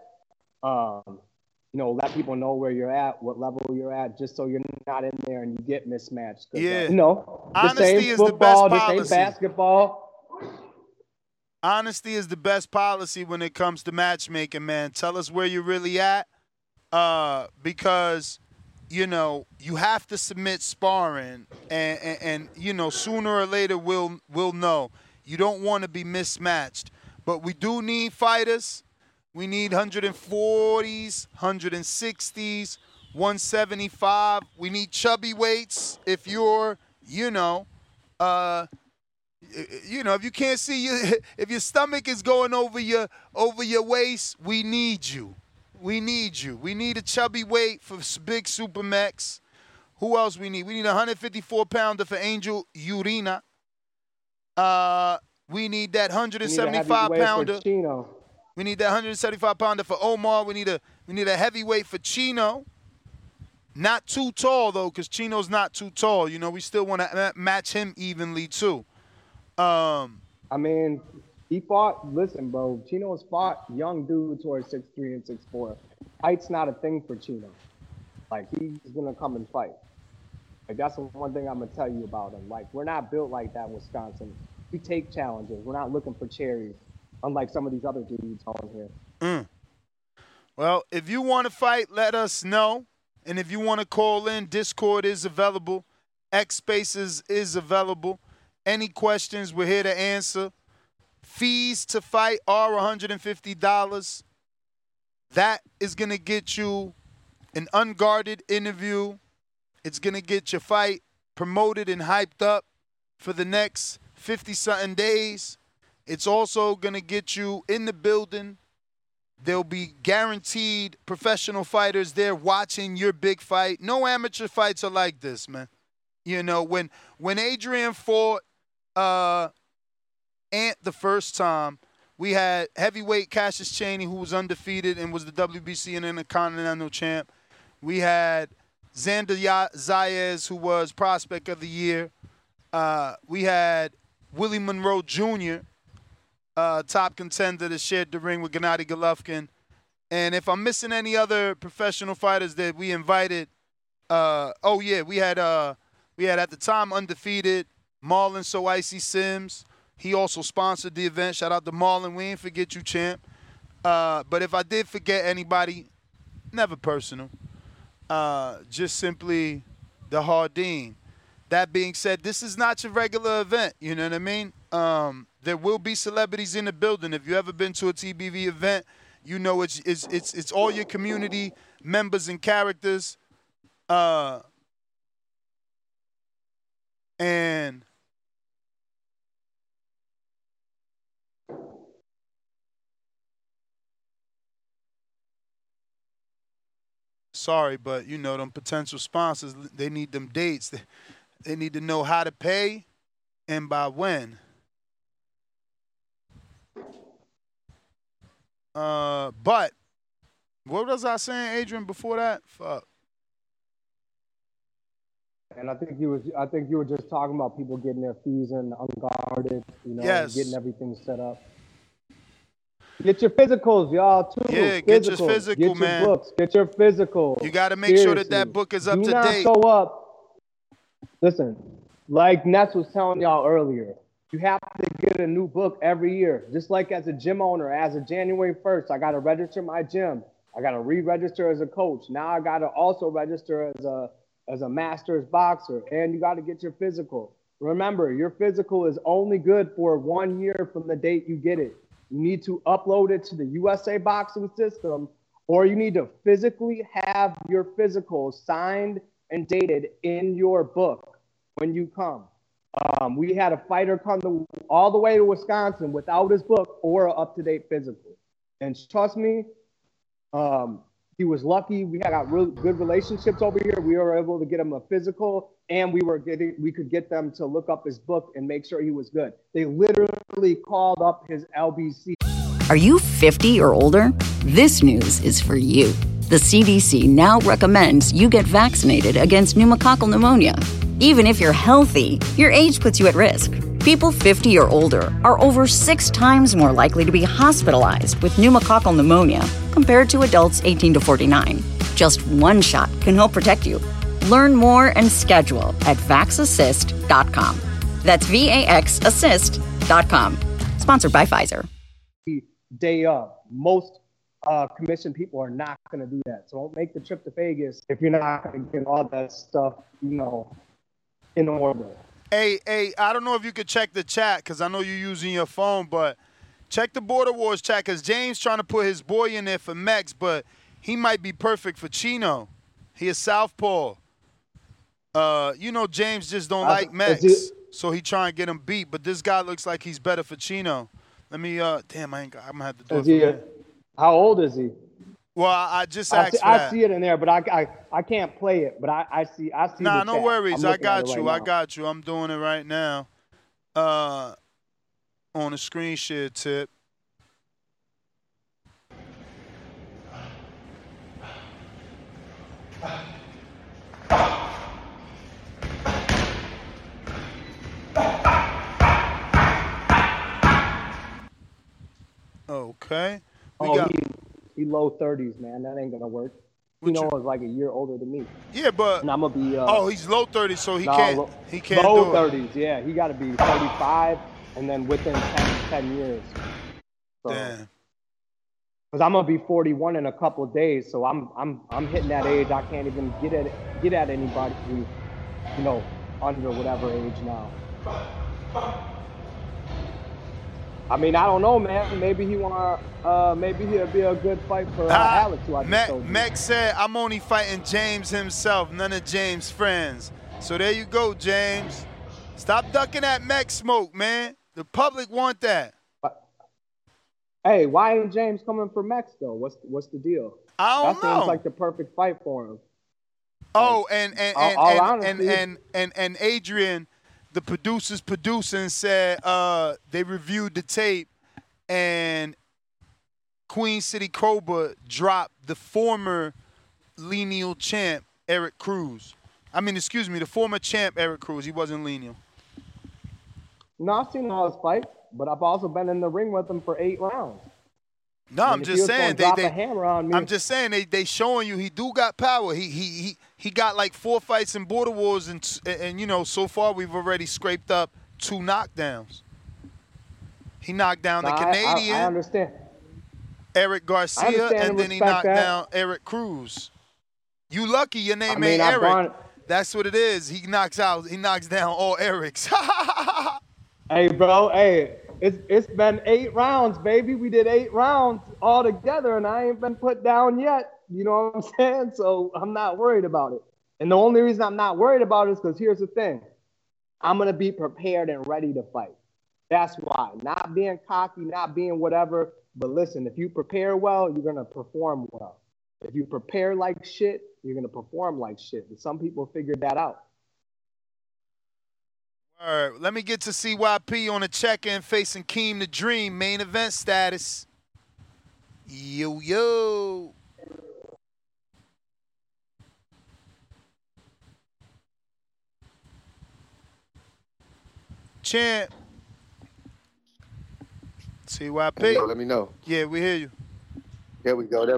Let people know where you're at, what level you're at, just so you're not in there and you get mismatched. Yeah. Honesty is the best policy. This ain't basketball. Honesty is the best policy when it comes to matchmaking, man. Tell us where you're really at, because, you have to submit sparring, and sooner or later we'll know. You don't want to be mismatched. But we do need fighters. We need 140s, 160s, 175. We need chubby weights if you're, if you can't see if your stomach is going over your waist, we need you. We need a chubby weight for big super mechs. Who else we need? We need a 154-pounder for Angel Urina. We need that 175-pounder. We need that 175-pounder for Omar. We need a heavyweight for Chino. Not too tall though, because Chino's not too tall. We still want to match him evenly too. He fought, listen, bro, Chino's fought young dudes who are 6'3" and 6'4". Height's not a thing for Chino. Like, he's going to come and fight. Like, that's the one thing I'm going to tell you about him. Like, we're not built like that in Wisconsin. We take challenges. We're not looking for cherries, unlike some of these other dudes on here. Well, if you want to fight, let us know. And if you want to call in, Discord is available. X Spaces is available. Any questions, we're here to answer. Fees to fight are $150. That is going to get you an unguarded interview. It's going to get your fight promoted and hyped up for the next 50-something days. It's also going to get you in the building. There'll be guaranteed professional fighters there watching your big fight. No amateur fights are like this, man. When Adrian fought Ant the first time, we had heavyweight Cassius Chaney, who was undefeated and was the WBC and Intercontinental champ. We had Xander Zayas, who was Prospect of the Year. We had Willie Monroe Jr., top contender that shared the ring with Gennady Golovkin. And if I'm missing any other professional fighters that we invited, we had at the time undefeated Marlon So Icy Sims. He also sponsored the event. Shout out to Marlon. We ain't forget you, champ. But if I did forget anybody, never personal. Just simply the Hardin. That being said, this is not your regular event. You know what I mean? There will be celebrities in the building. If you ever been to a TBV event, you know it's all your community members and characters. And sorry, but you know them potential sponsors, they need them dates. They need to know how to pay and by when. But what was I saying, Adrian, before that? Fuck. And I think you were just talking about people getting their fees in unguarded, Yes. getting everything set up. Get your physicals, y'all, too. Yeah, get your physical, get man. Your books, get your physical. You got to make sure that book is up to date. Do not show up. Listen, like Ness was telling y'all earlier, you have to get a new book every year. Just like as a gym owner, as of January 1st, I got to register my gym. I got to re-register as a coach. Now I got to also register as a master's boxer, and you got to get your physical. Remember, your physical is only good for 1 year from the date you get it. You need to upload it to the USA Boxing System, or you need to physically have your physical signed and dated in your book when you come. We had a fighter come all the way to Wisconsin without his book or an up-to-date physical. And trust me, he was lucky. We had got really good relationships over here. We were able to get him a physical, and we could get them to look up his book and make sure he was good. They literally called up his LBC. Are you 50 or older? This news is for you. The CDC now recommends you get vaccinated against pneumococcal pneumonia. Even if you're healthy, your age puts you at risk. People 50 or older are over 6 times more likely to be hospitalized with pneumococcal pneumonia compared to adults 18 to 49. Just one shot can help protect you. Learn more and schedule at vaxassist.com. That's VAXassist.com. Sponsored by Pfizer. Day of. Most commissioned people are not going to do that. So don't make the trip to Vegas if you're not going to get all that stuff, in order. Hey, I don't know if you could check the chat because I know you're using your phone, but check the Border Wars chat because James trying to put his boy in there for Mex, but he might be perfect for Chino. He is southpaw. James just don't like Mex, so he trying to get him beat, but this guy looks like he's better for Chino. Let me, I'm going to have to do it. How old is he? Well, I just asked for I that. see it in there, but I can't play it. But I see. Nah, the no chat. worries. I got you. Right I got you. I'm doing it right now. On a screen share tip. Okay. He low 30s, man. That ain't gonna work. Is like a year older than me. Yeah, but and I'm gonna be. He's low 30s, so he can't. He can't low do 30s. Yeah, he got to be 35, and then within 10 years. So, damn. Because I'm gonna be 41 in a couple of days, so I'm hitting that age. I can't even get at anybody who, under whatever age now. I mean, I don't know, man. Maybe he'll be a good fight for Alex. Mex said, I'm only fighting James himself, none of James' friends. So there you go, James. Stop ducking that Mex smoke, man. The public want that. Hey, why ain't James coming for Mex, though? What's the deal? I don't know. That seems like the perfect fight for him. Oh, and Adrian, the producers producing said they reviewed the tape and Queen City Cobra dropped the former lineal champ, Eric Cruz. The former champ, Eric Cruz. He wasn't lineal. No, I've seen all his fights, but I've also been in the ring with him for 8 rounds. No, I'm just saying drop a hammer on me. I'm just saying they showing you he do got power. He got like 4 fights in Border Wars, and you know, so far we've already scraped up 2 knockdowns. He knocked down the Canadian. I understand. Eric Garcia, and then he knocked down Eric Cruz. You lucky your name ain't Eric. That's what it is. He knocks down all Erics. Hey, bro, it's been 8 rounds, baby. We did 8 rounds all together, and I ain't been put down yet. You know what I'm saying? So I'm not worried about it. And the only reason I'm not worried about it is because here's the thing. I'm going to be prepared and ready to fight. That's why. Not being cocky, not being whatever. But listen, if you prepare well, you're going to perform well. If you prepare like shit, you're going to perform like shit. And some people figured that out. All right, let me get to CYP on a check-in facing Keem the Dream. Main event status. Yo. Champ. CYP. Yo, let me know. Yeah, we hear you. There we go.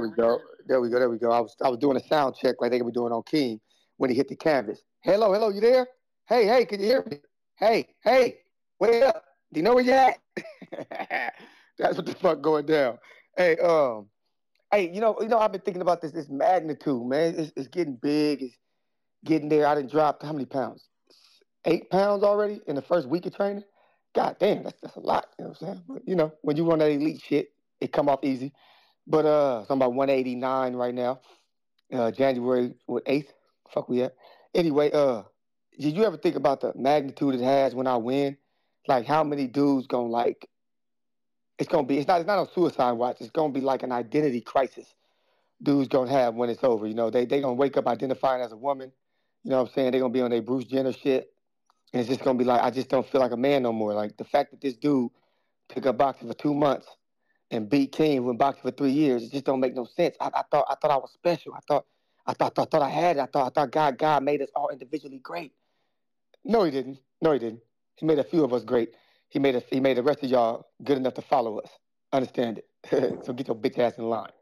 I was doing a sound check like they were doing on Keem when he hit the canvas. Hello, you there? Hey, can you hear me? Hey, wake up. Do you know where you at? That's what the fuck going down. Hey, you know, I've been thinking about this magnitude, man. It's getting big. It's getting there. I done dropped how many pounds? 8 pounds already in the first week of training? God damn, that's a lot. You know what I'm saying? But, you know, when you run that elite shit, it come off easy. But so I'm about 189 right now. January 8th. Fuck we at. Anyway, did you ever think about the magnitude it has when I win? Like how many dudes gonna like? It's not on suicide watch. It's gonna be like an identity crisis. Dudes gonna have when it's over. You know, they gonna wake up identifying as a woman. You know what I'm saying? They gonna be on their Bruce Jenner shit, and it's just gonna be like I just don't feel like a man no more. Like the fact that this dude took up boxing for 2 months and beat Keem, who been boxing for 3 years, it just don't make no sense. I thought I was special. I thought I had it. I thought God made us all individually great. No, he didn't. He made a few of us great. He made the rest of y'all good enough to follow us. Understand it? So get your bitch ass in line.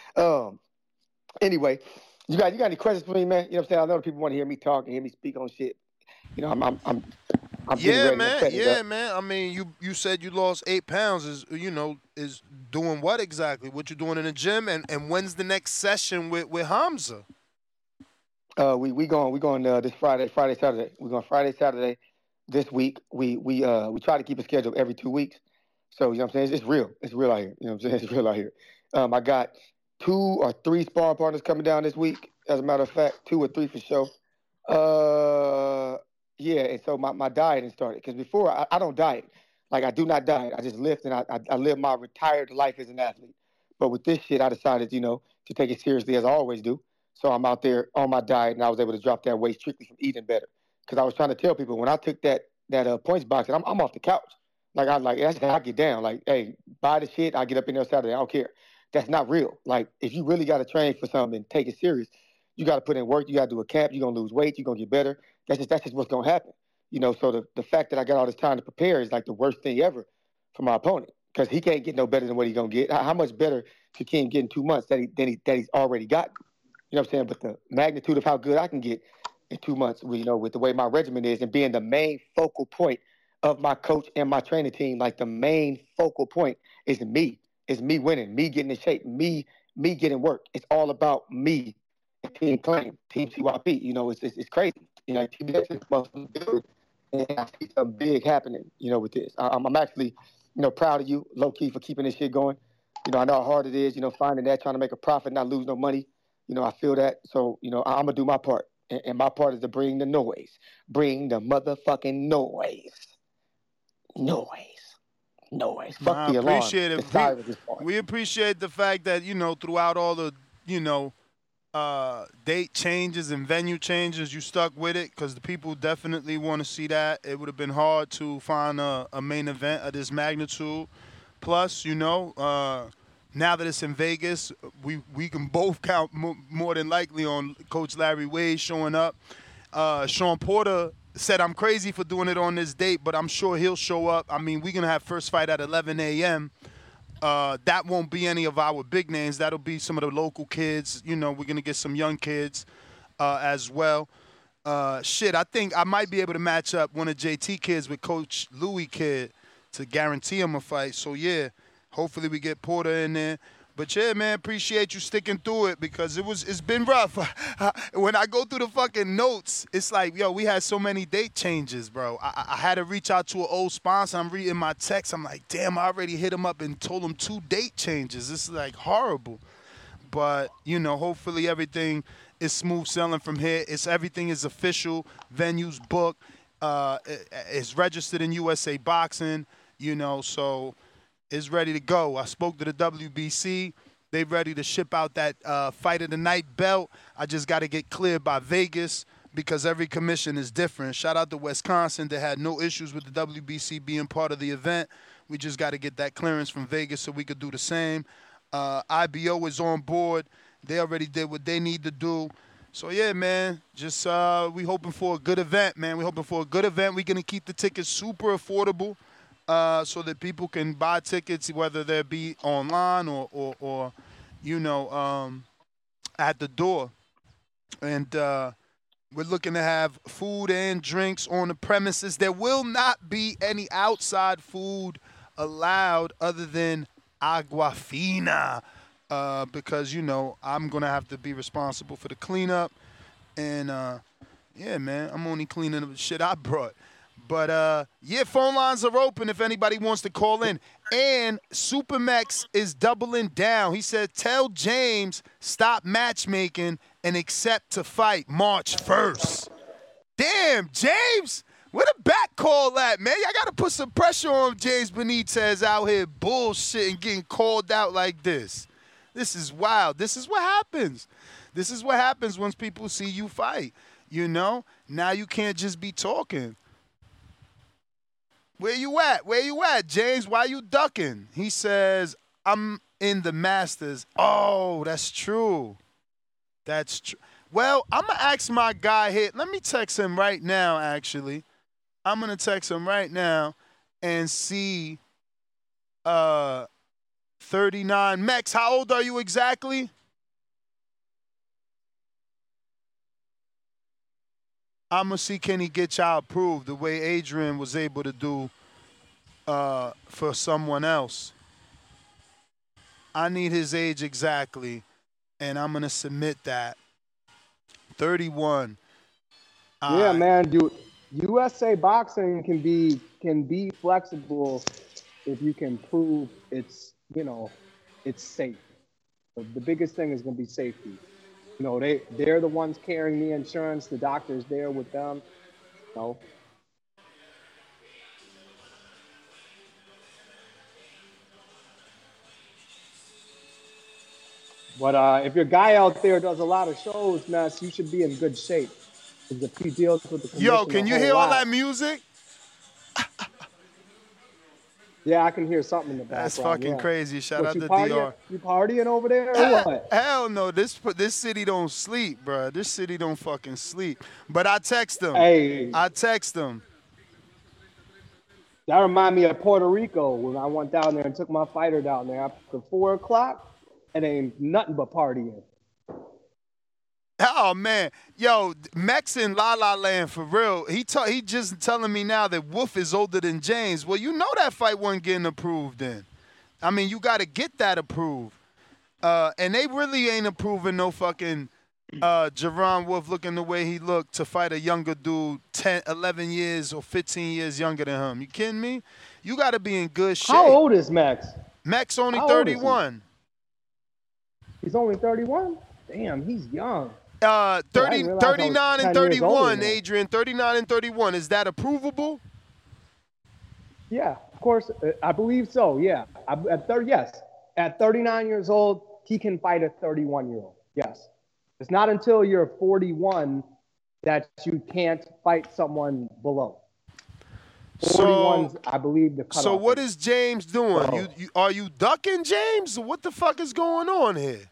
Anyway, you got any questions for me, man? You know what I'm saying? I know people want to hear me talk and hear me speak on shit. You know, I'm yeah, man. I mean, you said you lost 8 pounds. Is doing what exactly? What you doing in the gym? And when's the next session with Hamza? We going this Friday, Saturday. We're going Friday, Saturday this week. We try to keep a schedule every 2 weeks. So, you know what I'm saying? It's real. It's real out here. You know what I'm saying? It's real out here. I got 2 or 3 sparring partners coming down this week. As a matter of fact, 2 or 3 for sure. Yeah, and so my dieting started. Because before, I don't diet. Like, I do not diet. I just lift, and I live my retired life as an athlete. But with this shit, I decided, you know, to take it seriously as I always do. So I'm out there on my diet, and I was able to drop that weight strictly from eating better. Because I was trying to tell people, when I took that points boxing, I'm off the couch. That's how I get down. Like, hey, buy the shit, I get up in there Saturday, I don't care. That's not real. Like, if you really got to train for something and take it serious, you got to put in work, you got to do a camp, you're going to lose weight, you're going to get better. That's just what's going to happen. You know, so the fact that I got all this time to prepare is like the worst thing ever for my opponent. Because he can't get no better than what he's going to get. How much better could Keem get in 2 months that he's already gotten? You know what I'm saying? But the magnitude of how good I can get in 2 months, you know, with the way my regimen is and being the main focal point of my coach and my training team, like the main focal point is me. It's me winning, me getting in shape, me getting work. It's all about me. Team Claim, Team CYP. You know, it's crazy. You know, and I see something big happening, you know, with this. I'm actually, you know, proud of you, low-key, for keeping this shit going. You know, I know how hard it is, you know, finding that, trying to make a profit, not lose no money. You know, I feel that. So, you know, I'm going to do my part. And my part is to bring the noise. Bring the motherfucking noise. Fuck the alarm. Appreciate it. We appreciate the fact that, you know, throughout all the, you know, date changes and venue changes, you stuck with it, because the people definitely want to see that. It would have been hard to find a main event of this magnitude. Plus, you know, now that it's in Vegas, we can both count more than likely on Coach Larry Wade showing up. Sean Porter said I'm crazy for doing it on this date, but I'm sure he'll show up. I mean, we're going to have first fight at 11 a.m. That won't be any of our big names. That'll be some of the local kids. You know, we're going to get some young kids as well. I think I might be able to match up one of JT kids with Coach Louis kid to guarantee him a fight. So, yeah, hopefully we get Porter in there. But, yeah, man, appreciate you sticking through it because it's been rough. When I go through the fucking notes, it's like, yo, we had so many date changes, bro. I had to reach out to an old sponsor. I'm reading my text. I'm like, damn, I already hit him up and told him 2 date changes. This is, like, horrible. But, you know, hopefully everything is smooth sailing from here. Everything is official. Venues booked. It's registered in USA Boxing, you know, so it's ready to go. I spoke to the WBC. They ready to ship out that Fight of the Night belt. I just got to get cleared by Vegas because every commission is different. Shout out to Wisconsin. They had no issues with the WBC being part of the event. We just got to get that clearance from Vegas so we could do the same. IBO is on board. They already did what they need to do. So, yeah, man, just we hoping for a good event, man. We hoping for a good event. We're going to keep the tickets super affordable so that people can buy tickets, whether they be online or you know, at the door. And we're looking to have food and drinks on the premises. There will not be any outside food allowed other than Aquafina. Because, you know, I'm going to have to be responsible for the cleanup. And, yeah, man, I'm only cleaning up the shit I brought. But, yeah, phone lines are open if anybody wants to call in. And Supermex is doubling down. He said, tell James stop matchmaking and accept to fight March 1st. Damn, James, where the back call at, man? Y'all got to put some pressure on James Benitez out here bullshitting, getting called out like this. This is wild. This is what happens. This is what happens once people see you fight. You know? Now you can't just be talking. Where you at? Where you at, James? Why you ducking? He says, I'm in the Masters. Oh, that's true. That's true. Well, I'm going to ask my guy here. Let me text him right now, actually. I'm going to text him right now and see 39. Mex, how old are you exactly? I'm going to see can he get y'all approved the way Adrian was able to do for someone else. I need his age exactly, and I'm going to submit that. 31. Yeah, man. USA Boxing can be flexible if you can prove it's, you know, it's safe. The biggest thing is going to be safety. You know, they're the ones carrying the insurance. The doctor's there with them. You know. But if your guy out there does a lot of shows, Mess, you should be in good shape. Because if he deals with the commission, yo, can you hear all that music? Yeah, I can hear something in the background. That's fucking crazy. Shout out to DR. You partying over there or what? Hell no. This city don't sleep, bro. This city don't fucking sleep. But I text him. Hey. I text him. That remind me of Puerto Rico when I went down there and took my fighter down there after 4 o'clock. It ain't nothing but partying. Oh, man. Yo, Mex in La La Land, for real. He just telling me now that Wolf is older than James. Well, you know that fight wasn't getting approved then. I mean, you got to get that approved. And they really ain't approving no fucking Jerron Wolf looking the way he looked to fight a younger dude 10, 11 years or 15 years younger than him. You kidding me? You got to be in good shape. How old is Mex? Mex only 31. He's only 31? Damn, he's young. 39 and 31, Adrian. 39 and 31. Is that approvable? Yeah, of course. I believe so, yeah. Yes. At 39 years old, he can fight a 31-year-old. Yes. It's not until you're 41 that you can't fight someone below. 41's, I believe, the cutoff. So what is James doing? Are you ducking James? What the fuck is going on here?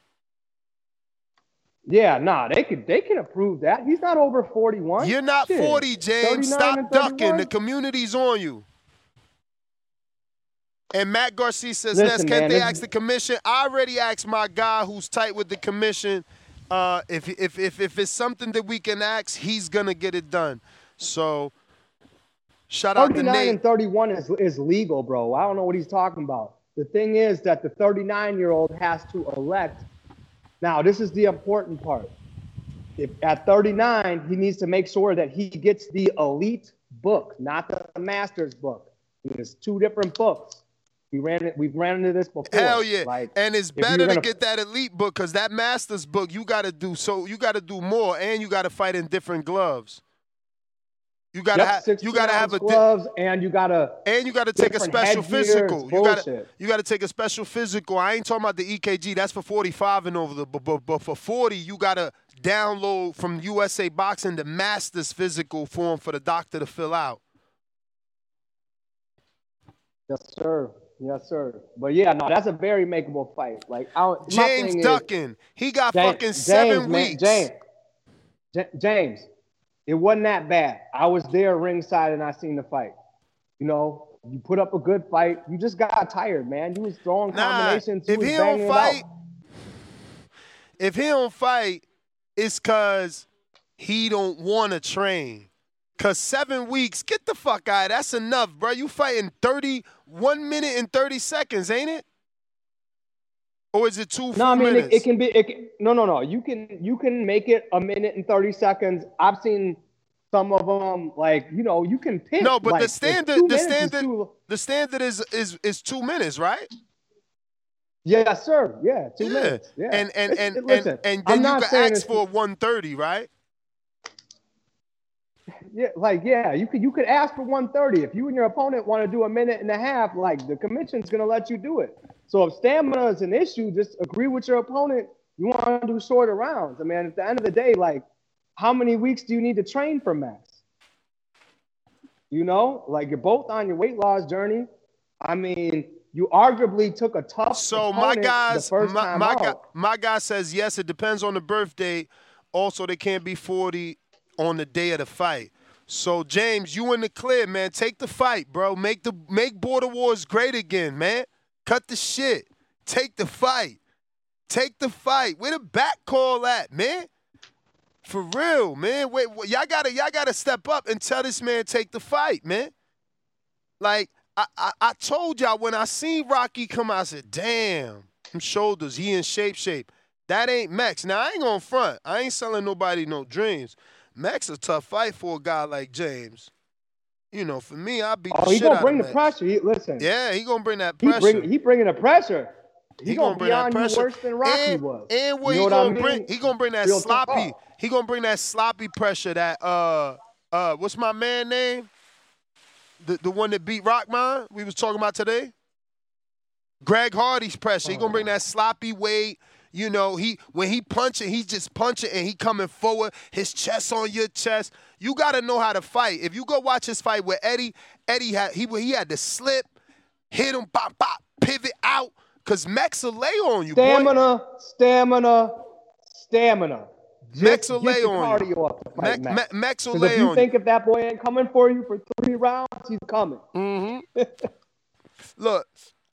Yeah, nah, they can approve that. He's not over 41. You're not 40, James. Stop ducking. The community's on you. And Matt Garcia says, Listen, can't man, they this- ask the commission? I already asked my guy who's tight with the commission. If it's something that we can ask, he's gonna get it done. So shout out to 39 Nate. and 31 is legal, bro. I don't know what he's talking about. The thing is that the 39-year-old has to elect. Now, this is the important part. If at 39, he needs to make sure that he gets the elite book, not the master's book. There's two different books. We've ran into this before. Hell yeah. Like, And it's if you're better to gonna- get that elite book because that master's book, you got to do more, and you got to fight in different gloves. You got to have a gloves, and you got to take a special physical. You got to take a special physical. I ain't talking about the EKG. That's for 45 and over. But for 40, you got to download from USA Boxing the master's physical form for the doctor to fill out. Yes, sir. Yes, sir. But yeah, no, that's a very makeable fight. Like James Duckin, he got fucking 7 weeks. James, it wasn't that bad. I was there ringside and I seen the fight. You know, you put up a good fight. You just got tired, man. You was throwing combinations. If he don't fight, it's because he don't want to train. Because 7 weeks, get the fuck out. That's enough, bro. You fighting 1 minute and 30 seconds, ain't it? Or is it two full minutes? It can be. No. You can make it 1 minute and 30 seconds. I've seen some of them, like, you know, you can pick. No, but like, the standard is 2 minutes, right? Yes, sir. Yeah, 2 minutes. Yeah. And listen, then I'm you not can saying ask for 130, right? Yeah, you could ask for 130. If you and your opponent want to do 1.5 minutes, like, the commission's gonna let you do it. So if stamina is an issue, just agree with your opponent. You want to do shorter rounds. I mean, at the end of the day, like, how many weeks do you need to train for Max? You know, like, you're both on your weight loss journey. I mean, you arguably took a tough. So my guy says yes. It depends on the birth date. Also, they can't be 40 on the day of the fight. So James, you in the clear, man. Take the fight, bro. Make Border Wars great again, man. Cut the shit. Take the fight. Take the fight. Where the back call at, man? For real, man. Wait, y'all gotta step up and tell this man take the fight, man. Like, I told y'all when I seen Rocky come out, I said, damn, them shoulders, he in shape. That ain't Max. Now, I ain't gonna front. I ain't selling nobody no dreams. Max a tough fight for a guy like James. You know, for me, I beat the shit out of Max. He gonna bring the pressure. Listen. Yeah, he gonna bring that pressure. He bringing the pressure. He gonna bring be that on pressure. You worse than Rocky was. And what you know he gonna I mean? bring? He gonna bring that Real sloppy. tough. He gonna bring that sloppy pressure. That what's my man name? The one that beat Rockman we was talking about today. Greg Hardy's pressure. He gonna bring that sloppy weight. You know, when he punching, he's just punching and he coming forward, his chest on your chest. You gotta know how to fight. If you go watch his fight with Eddie had to slip, hit him, pop, pivot out, cause Max will lay on you, boy. Stamina. Max will lay on you. Max will Because lay if you on think if that boy ain't coming for you for 3 rounds, he's coming. Mm-hmm. Look,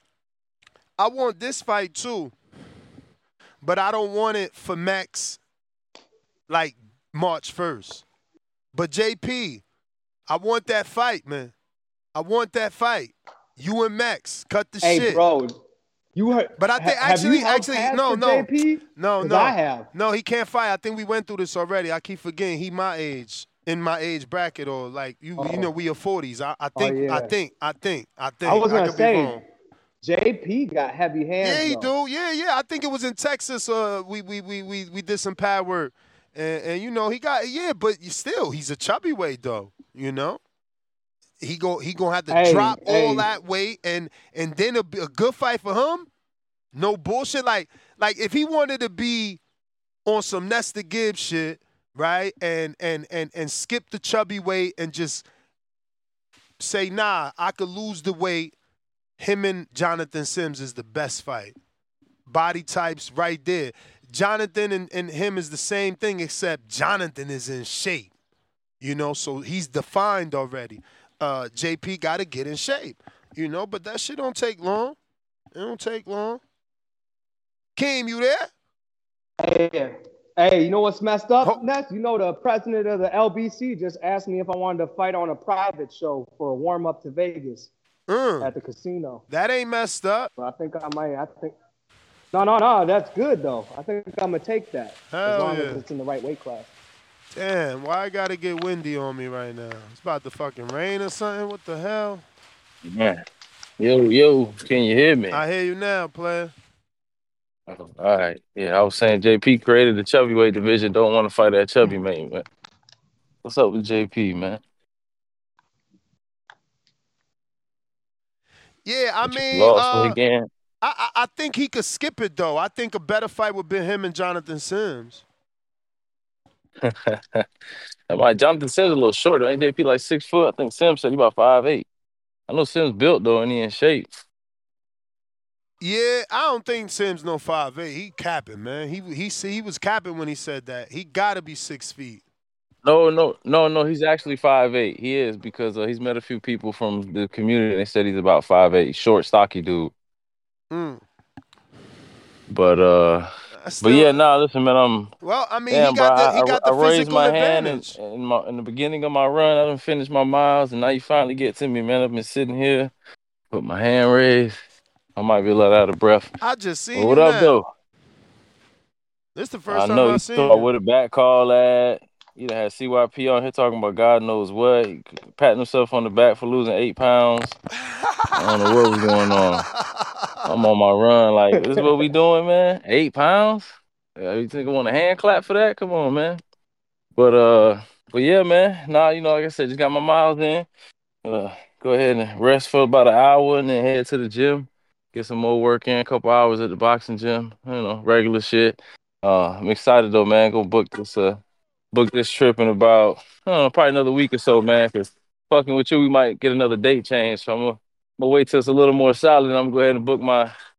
I want this fight too, but I don't want it for Max like March 1st. But JP, I want that fight, man. I want that fight. You and Max, cut the shit. Hey, bro. You heard, but I think actually, no. JP? No. I have. No, he can't fight. I think we went through this already. I keep forgetting he my age, in my age bracket, or like you know, we are 40s. I think. I was gonna say, JP got heavy hands. Yeah, he though. do. Yeah. I think it was in Texas. We did some pad work, and you know he got but still he's a chubby weight though. You know. He gonna have to drop all that weight and then a good fight for him. No bullshit. Like if he wanted to be on some Nesta Gibbs shit, right? And skip the chubby weight and just say, nah, I could lose the weight. Him and Jonathan Sims is the best fight. Body types right there. Jonathan and him is the same thing, except Jonathan is in shape. You know, so he's defined already. JP got to get in shape. You know, but that shit don't take long. It don't take long. Keem, you there? Hey, you know what's messed up, Ness? You know the president of the LBC just asked me if I wanted to fight on a private show for a warm-up to Vegas at the casino. That ain't messed up. But I think I might. No, that's good, though. I think I'm going to take that as long as it's in the right weight class. Damn, why I got to get windy on me right now? It's about to fucking rain or something? What the hell? Man. Yo, can you hear me? I hear you now, player. All right. Yeah, I was saying JP created the chubby weight division. Don't want to fight that chubby man. What's up with JP, man? Yeah, I mean, lost again. I think he could skip it, though. I think a better fight would be him and Jonathan Sims. Jonathan Sims a little shorter. Ain't JP like 6 foot? I think Sims said he about 5'8". I know Sims built, though, and he in shape. Yeah, I don't think Sims no 5'8". He capping, man. He was capping when he said that. He got to be 6 feet. No. He's actually 5'8". He is because he's met a few people from the community and they said he's about 5'8". Short, stocky dude. But yeah, listen, man. Well, I mean, damn, he got the I raised physical my advantage. hand in the beginning of my run. I done finished my miles, and now you finally get to me, man. I've been sitting here, put my hand raised. I might be a little out of breath. I just seen what you up, now. though? This the first I time know I you seen saw you. where the back call at. You done had CYP on here talking about God knows what. He patting himself on the back for losing 8 pounds. I don't know what was going on. I'm on my run. Like, this is what we doing, man? 8 pounds? You think I want a hand clap for that? Come on, man. But yeah, man. Nah, like I said, just got my miles in. Go ahead and rest for about an hour and then head to the gym. Get some more work in, a couple hours at the boxing gym. Regular shit. I'm excited though, man. Go book this trip in about probably another week or so, man. Cause fucking with you, we might get another date change. So I'm gonna wait till it's a little more solid. And I'm gonna go ahead and book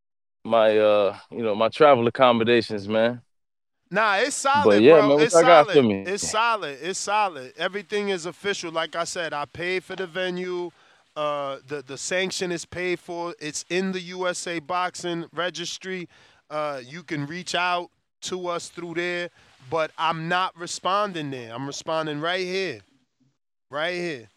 my travel accommodations, man. Nah, it's solid, But yeah, bro. man, what It's y'all got solid. for me? It's solid. Everything is official. Like I said, I paid for the venue. The sanction is paid for. It's in the USA Boxing Registry. You can reach out to us through there, but I'm not responding there. I'm responding right here. Right here.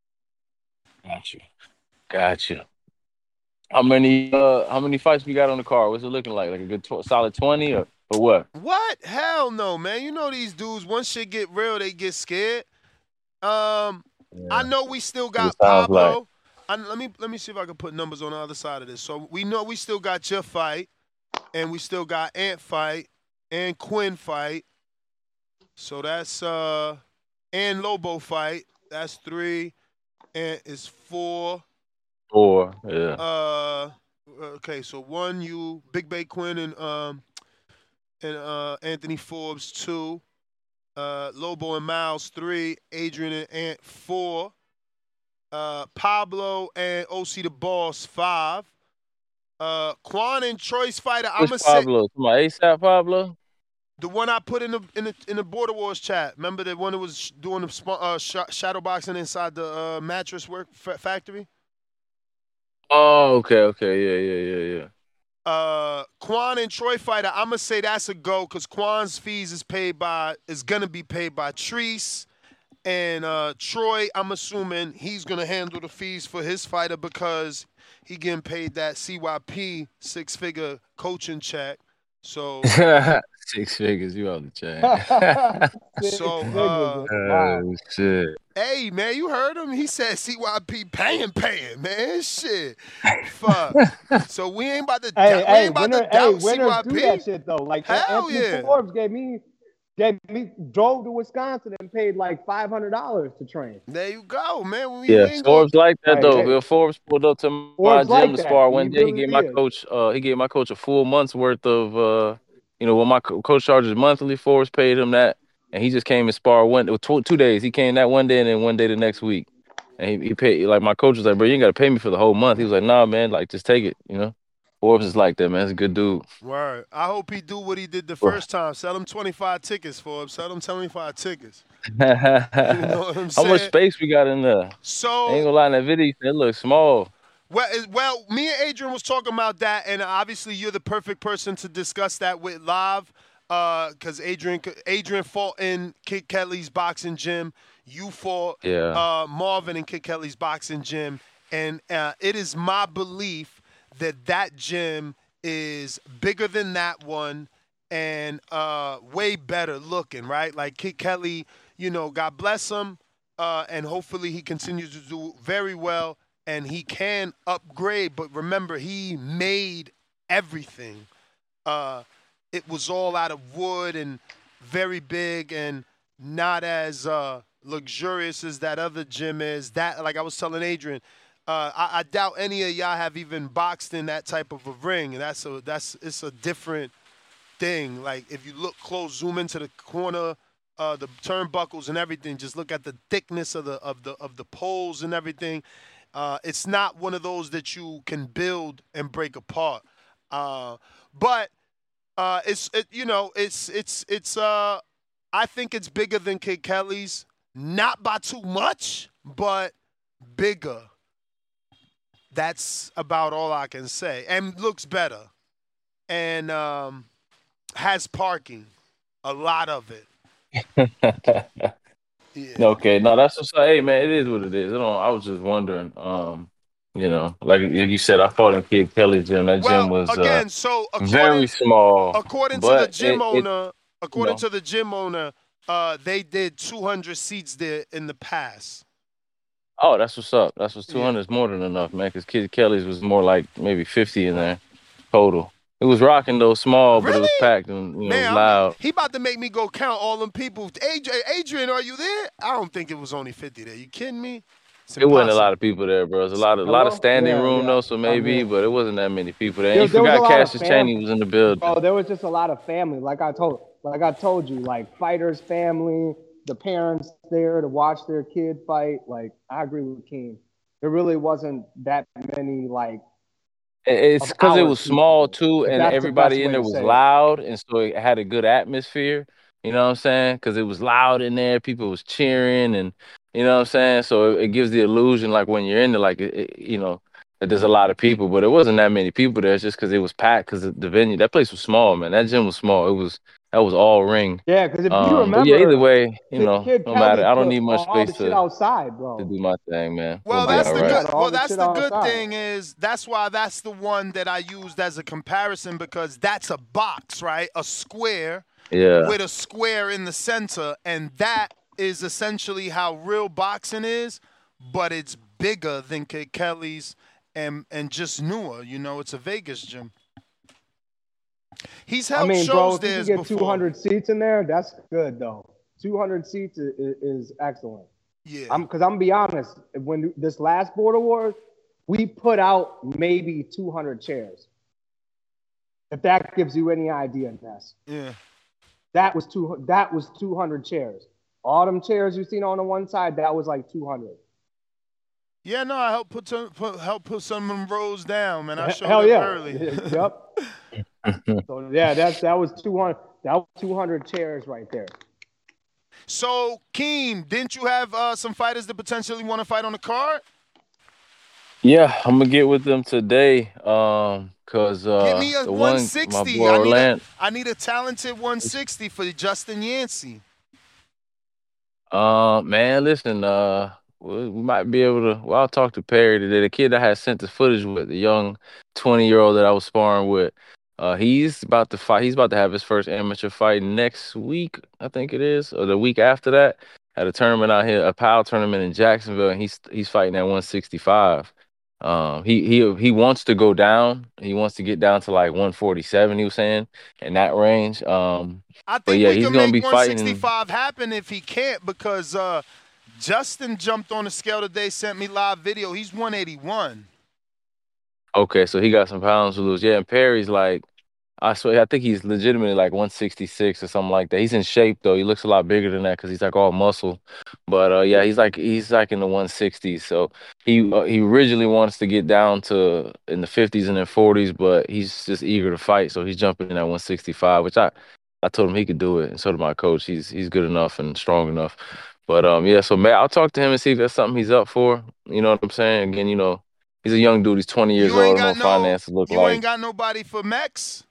Got you. How many fights we got on the card? What's it looking like? Like a good solid 20 or what? What? Hell no, man. You know these dudes, once shit get real, they get scared. I know we still got Pablo. Let me see if I can put numbers on the other side of this. So we know we still got your fight, and we still got Ant fight and Quinn fight. So that's and Lobo fight. That's 3. Ant is 4. 4, yeah. Okay, so 1 you, Big Bay Quinn and Anthony Forbes 2. Lobo and Miles 3. Adrian and Ant 4. Pablo and OC the Boss 5. Quan and Troy's fighter. Which Pablo? My ASAP Pablo? The one I put in the Border Wars chat. Remember the one that was doing the shadow boxing inside the mattress work factory? Oh, okay. Yeah. Quan and Troy fighter. I'm gonna say that's a go because Quan's fees is gonna be paid by Treese. And Troy, I'm assuming he's going to handle the fees for his fighter because he getting paid that CYP 6-figure coaching check. So 6 figures, you on the chain. So shit. Hey man, you heard him? He said CYP paying, man. Shit. Fuck. So we ain't about to doubt CYP. Do that shit though. Like Anthony Forbes gave me drove to Wisconsin and paid like $500 to train. There you go, man. Forbes like that though. Bill Forbes pulled up to my gym to spar one day. He gave my coach a full month's worth of what my coach charges monthly. Forbes paid him that, and he just came and sparred 2 days. He came that one day and then one day the next week. And he paid, like, my coach was like, bro, you ain't gotta pay me for the whole month. He was like, nah, man, like, just take it, Forbes is like that, man. He's a good dude. Word. I hope he do what he did the first time. Sell him 25 tickets, Forbes. Sell him 25 tickets. You know what I'm saying? How much space we got in there? So I ain't gonna lie, in that video, it looks small. Well, me and Adrian was talking about that, and obviously you're the perfect person to discuss that with live, because Adrian fought in Kid Kelly's boxing gym. You fought Marvin in Kid Kelly's boxing gym, and it is my belief that that gym is bigger than that one and way better looking, right? Like Kid Kelly, God bless him, and hopefully he continues to do very well. And he can upgrade, but remember, he made everything. It was all out of wood and very big and not as luxurious as that other gym is. That, like I was telling Adrian, I doubt any of y'all have even boxed in that type of a ring. And it's a different thing. Like if you look close, zoom into the corner, the turnbuckles and everything. Just look at the thickness of the poles and everything. It's not one of those that you can build and break apart. But I think it's bigger than Kid Kelly's, not by too much, but bigger. That's about all I can say. And looks better. And has parking, a lot of it. Yeah. Okay, no, that's what's hey man, it is what it is. I was just wondering, like you said, I fought in Kid Kelly's gym. That gym was very small. According to the gym owner, they did 200 seats there in the past. Oh, that's what's up. That's what's 200 is more than enough, man. Because Kid Kelly's was more like maybe 50 in there total. It was rocking though, small, but it was packed and it was loud. He about to make me go count all them people. Adrian, are you there? I don't think it was only 50 there. You kidding me? It wasn't a lot of people there, bro. It was a lot of standing room though, so maybe, but it wasn't that many people there. And you forgot Cassius Chaney was in the building. Oh, there was just a lot of family. Like I told you, like fighters' family, the parents there to watch their kid fight. Like I agree with Keem. There really wasn't that many like. It's because it was small too, and everybody in there was loud, and so it had a good atmosphere. You know what I'm saying? Because it was loud in there, people was cheering, and you know what I'm saying. So it gives the illusion, like when you're in there, like that there's a lot of people, but it wasn't that many people there. It's just because it was packed. Because the venue, that place was small, man. That gym was small. That was all ring. Yeah, because if you remember, either way, no matter. I don't need much space to outside, bro. To do my thing, man. Well, that's the good thing is that's why that's the one that I used as a comparison because that's a box, right? A square with a square in the center, and that is essentially how real boxing is, but it's bigger than Kid Kelly's and just newer. It's a Vegas gym. He's held shows there before. If you get 200 seats in there, that's good though. 200 seats is excellent. Yeah. Because I'm gonna be honest, when this last Border Wars, we put out maybe 200 chairs. If that gives you any idea, Ness. Yeah. That was 200 chairs. All them chairs you seen on the one side, that was like 200. Yeah, no, I helped put some of them rows down, man. I showed up early. Yep. So yeah, that was 200. That was 200 chairs right there. So, Keem, didn't you have some fighters that potentially want to fight on the card? Yeah, I'm gonna get with them today. Cause give me a the 160. One, my boy Orlando. I need a talented 160 for Justin Yancey. Man, listen, we might be able to. Well, I'll talk to Perry today. The kid I had sent the footage with, the young 20-year-old that I was sparring with. He's about to fight. He's about to have his first amateur fight next week, I think it is, or the week after that, at a tournament out here, a PAL tournament in Jacksonville, and he's fighting at 165. He wants to go down. He wants to get down to like 147. He was saying in that range. I think we can make 165 happen if he can't because Justin jumped on the scale today, sent me live video. He's 181. Okay, so he got some pounds to lose. Yeah, and Perry's like, I think he's legitimately like 166 or something like that. He's in shape though. He looks a lot bigger than that because he's like all muscle. But yeah, he's like in the 160s. So he originally wants to get down to in the 50s and then 40s, but he's just eager to fight. So he's jumping in at 165, which I told him he could do it, and so did my coach. He's good enough and strong enough. But yeah, so Matt, I'll talk to him and see if that's something he's up for. You know what I'm saying? Again, He's a young dude. He's 20 years You ain't old. I got know finances look You like. ain't got nobody for Mex?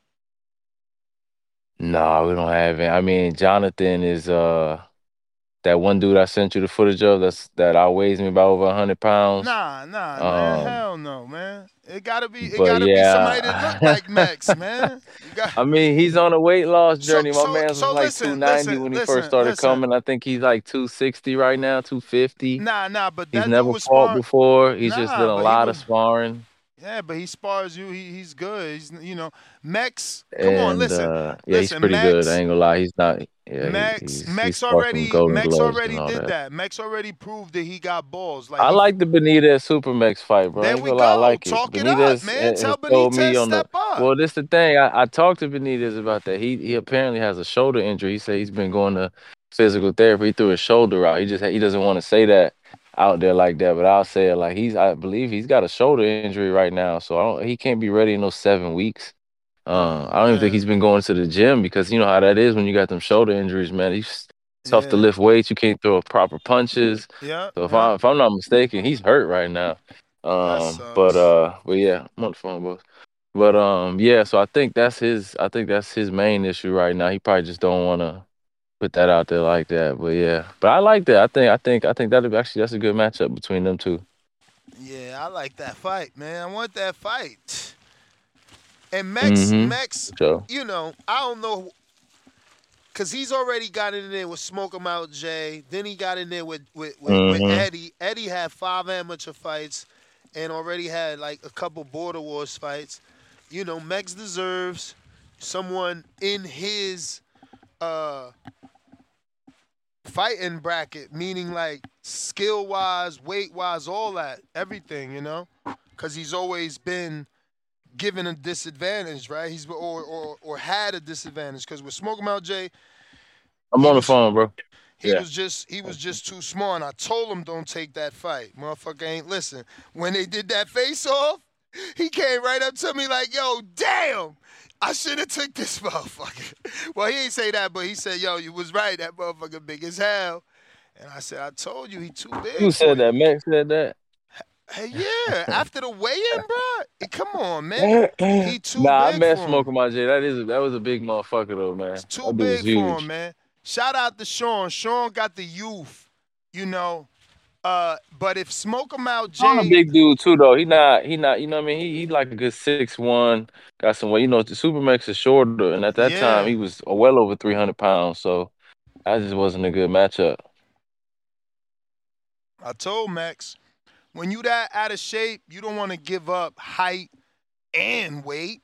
No, we don't have it. I mean, Jonathan is that one dude I sent you the footage of that outweighs me by over 100 pounds. Nah, man. Hell no, man. It gotta be But somebody that look like Mex, man. I mean, he's on a weight loss journey. My man was like listen, 290 when he first started coming. I think he's like 260 right now, 250. Nah, but He's that never dude was fought sparring. before. He's just done a lot of sparring. Yeah, but he spars you. He's good. He's Mex. Come on, And listen. yeah, he's pretty Mex, good. I ain't gonna lie. He's not. Yeah, Mex already already did that. Mex already proved that he got balls. Like I like the Benitez Super Mex fight, bro. There ain't we gonna lie, I go. like Talk it. it Benitez up, man. Tell told me Benitez on step up. Well, this the thing. I talked to Benitez about that. He apparently has a shoulder injury. He said he's been going to physical therapy. He threw his shoulder out. He doesn't want to say that out there like that. But I'll say it like I believe he's got a shoulder injury right now, so he can't be ready in those 7 weeks. I don't even think he's been going to the gym because you know how that is when you got them shoulder injuries, man. It's tough to lift weights. You can't throw proper punches. Yeah. So if I'm not mistaken, he's hurt right now. But yeah, I'm on the phone, boss. But yeah. So I think that's his main issue right now. He probably just don't want to put that out there like that. But yeah. But I like that. I think that's a good matchup between them two. Yeah, I like that fight, man. I want that fight. And Mex, sure. you know, I don't know, because he's already got in there with Smoke 'em Out Jay. Then he got in there with Eddie. Eddie had 5 amateur fights and already had like a couple Border Wars fights. You know, Mex deserves someone in his fighting bracket, meaning like skill-wise, weight-wise, all that, everything, you know, because he's always been given a disadvantage, right? He's or had a disadvantage because with Smoke 'em Out Jay, I'm on the phone, bro. He was just too smart. And I told him don't take that fight. Motherfucker ain't listen. When they did that face off, he came right up to me like, "Yo, damn, I should have took this motherfucker." Well, he ain't say that, but he said, "Yo, you was right. That motherfucker big as hell." And I said, "I told you, he too big." Who said that? Max said that. Hey, yeah, after the weigh-in, bro. Come on, man. He too big I met for him. Smoke 'em Out Jay. That was a big motherfucker though, man. It's too big for him, man. Shout out to Sean. Sean got the youth, you know. But if Smoke 'em Out Jay, Sean a big dude too though. He not. You know what I mean? He like a good 6'1", got some weight. You know, the Supermax is shorter, and at that time he was well over 300 pounds. So that just wasn't a good matchup. I told Max, when you that out of shape, you don't want to give up height and weight.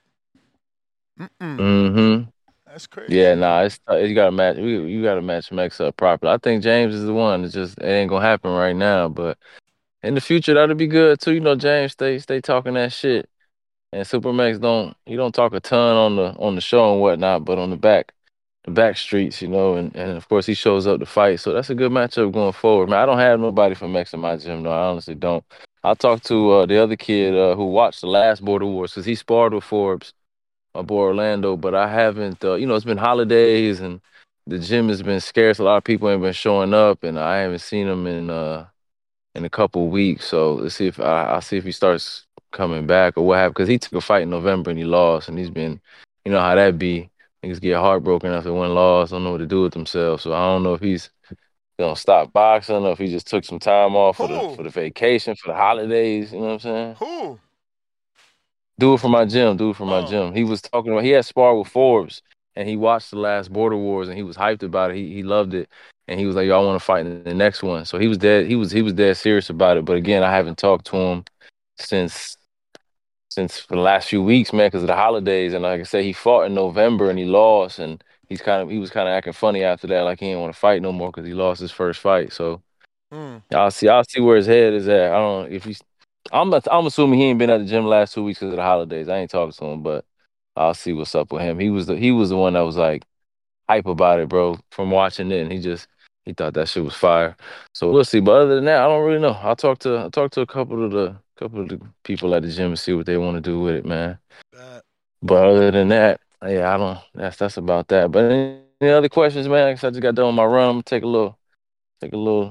That's crazy. Yeah, nah, you gotta match. You gotta match Max up properly. I think James is the one. It ain't gonna happen right now, but in the future that'll be good too. You know, James stay talking that shit, and Supermax don't talk a ton on the show and whatnot, but on the back streets, you know, and of course he shows up to fight. So that's a good matchup going forward. Man, I don't have nobody from Max in my gym. No, I honestly don't. I talked to the other kid who watched the last Border Wars because he sparred with Forbes, my boy Orlando, but I haven't. You know, it's been holidays and the gym has been scarce. A lot of people ain't been showing up, and I haven't seen him in a couple weeks. So let's see if I'll see if he starts coming back or what happened. Because he took a fight in November and he lost, and he's been, you know how that be. Niggas get heartbroken after one loss, don't know what to do with themselves. So I don't know if he's gonna stop boxing or if he just took some time off for the vacation, for the holidays. You know what I'm saying? Who? Do it for my gym. He was talking about, he had sparred with Forbes and he watched the last Border Wars and he was hyped about it. He loved it. And he was like, "Yo, I want to fight in the next one." So he was dead. He was dead serious about it. But again, I haven't talked to him since for the last few weeks, man, because of the holidays. And like I said, he fought in November and he lost. And he was kind of acting funny after that, like he didn't want to fight no more because he lost his first fight. So I'll see where his head is at. I don't know if he's. I'm assuming he ain't been at the gym the last 2 weeks because of the holidays. I ain't talking to him, but I'll see what's up with him. He was the one that was like hype about it, bro, from watching it, and he thought that shit was fire. So we'll see. But other than that, I don't really know. I'll talk to a couple of the people at the gym and see what they want to do with it, man. But other than that, yeah, I don't. That's about that. But any other questions, man? Like I said, I just got done with my run. I'm gonna take a little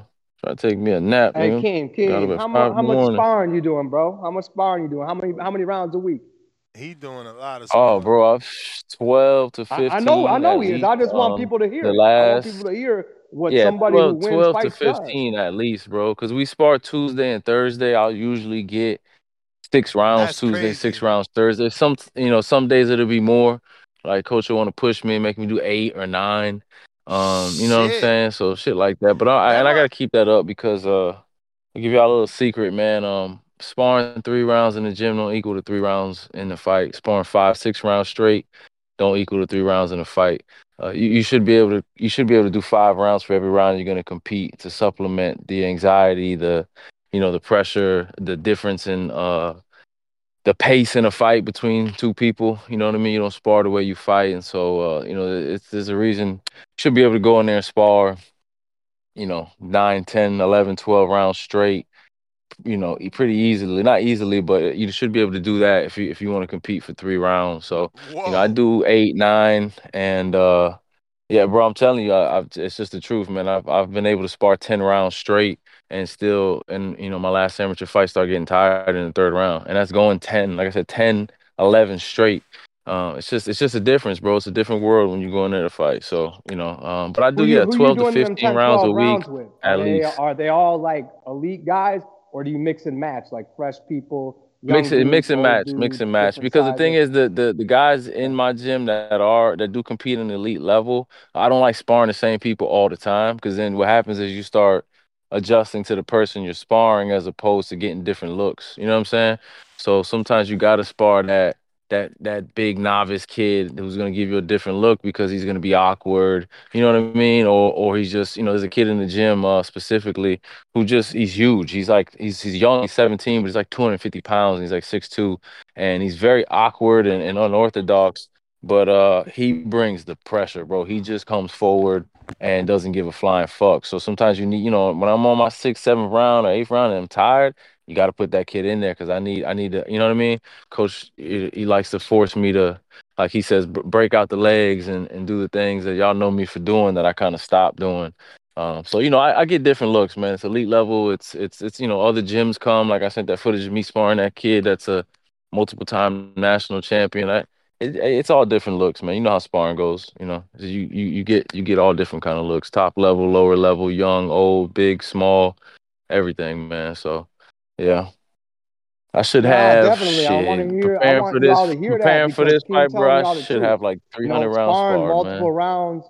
Try to take me a nap, Hey, nigga. Got up Keem, at 5 in how the much morning. sparring you doing, bro? How much sparring you doing? How many rounds a week? He doing a lot of Oh, sparring. bro, I've 12 to I 15 know at he is. least. I just want people to The hear it. I want people last, to hear what yeah, somebody who wins 12 to fights does. 15 at least, bro. Because we spar Tuesday and Thursday. I'll usually get 6 rounds That's Tuesday, crazy. 6 rounds Thursday. Some days it'll be more. Like coach will want to push me and make me do 8 or 9. You know what I'm Shit. saying? So shit like that. But I gotta keep that up because I'll give y'all a little secret, man. Sparring 3 rounds in the gym don't equal to 3 rounds in the fight. Sparring 5, 6 rounds straight don't equal to 3 rounds in a fight. You should be able to do 5 rounds for every round you're gonna compete to supplement the anxiety, the pressure, the difference in the pace in a fight between two people. You know what I mean? You don't spar the way you fight, and so there's a reason you should be able to go in there and spar. 9, 10, 11, 12 rounds straight, pretty easily. Not easily, but you should be able to do that if you want to compete for 3 rounds. So, I do 8, 9, and yeah, bro, I'm telling you, it's just the truth, man. I've been able to spar 10 rounds straight and still, and my last amateur fight started getting tired in the third round, and that's going 10, like I said, 10, 11 straight. It's just a difference, bro. It's a different world when you go in there to fight. So, but I do, Who you 12 to doing them 15 10, rounds 12 a week rounds with? at least. Are they all like elite guys, or do you mix and match like fresh people, young dudes, Mix and old match, dudes, mix and match. different Because the thing sizes? is, the guys in my gym that do compete in the elite level, I don't like sparring the same people all the time. Because then what happens is you start adjusting to the person you're sparring as opposed to getting different looks. You know what I'm saying? So sometimes you got to spar that big novice kid who's gonna give you a different look because he's gonna be awkward. You know what I mean? Or he's just there's a kid in the gym specifically he's huge. He's young, he's 17, but he's like 250 pounds, and he's like 6'2", and he's very awkward and unorthodox. But he brings the pressure, bro. He just comes forward and doesn't give a flying fuck. So sometimes you need, when I'm on my 6th, 7th round or 8th round and I'm tired, you got to put that kid in there because I need to, you know what I mean? Coach, he likes to force me to, like he says, break out the legs and do the things that y'all know me for doing that I kind of stopped doing. So I get different looks, man. It's elite level. It's other gyms come. Like I sent that footage of me sparring that kid that's a multiple time national champion. It's all different looks, man. You know how sparring goes. You get all different kind of looks. Top level, lower level, young, old, big, small, everything, man. So yeah. I should Nah, have definitely. I want to shit hear. I want you all to hear that preparing for because this King fight, telling bro. I y'all the should truth. have like 300 rounds Sparring sparred, multiple man. rounds.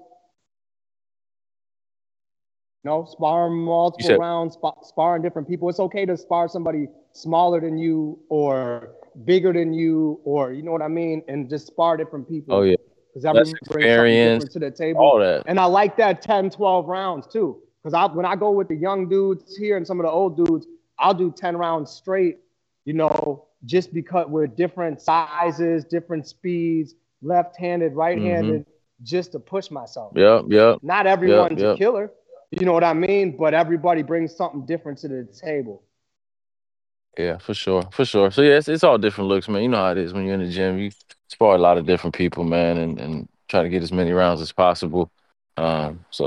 Sparring You multiple said, rounds, sparring different people. It's okay to spar somebody smaller than you or bigger than you, or you know what I mean, and just spar different people. oh yeah, Because less everyone brings something experience, different to the table. all that. And I like that 10, 12 rounds too. Because when I go with the young dudes here and some of the old dudes, I'll do 10 rounds straight, just because we're different sizes, different speeds, left-handed, right-handed, just to push myself. Yep. Not everyone's a killer. You know what I mean? But everybody brings something different to the table. Yeah, for sure. So yeah, it's all different looks, man. You know how it is when you're in the gym. You spar a lot of different people, man, and try to get as many rounds as possible. So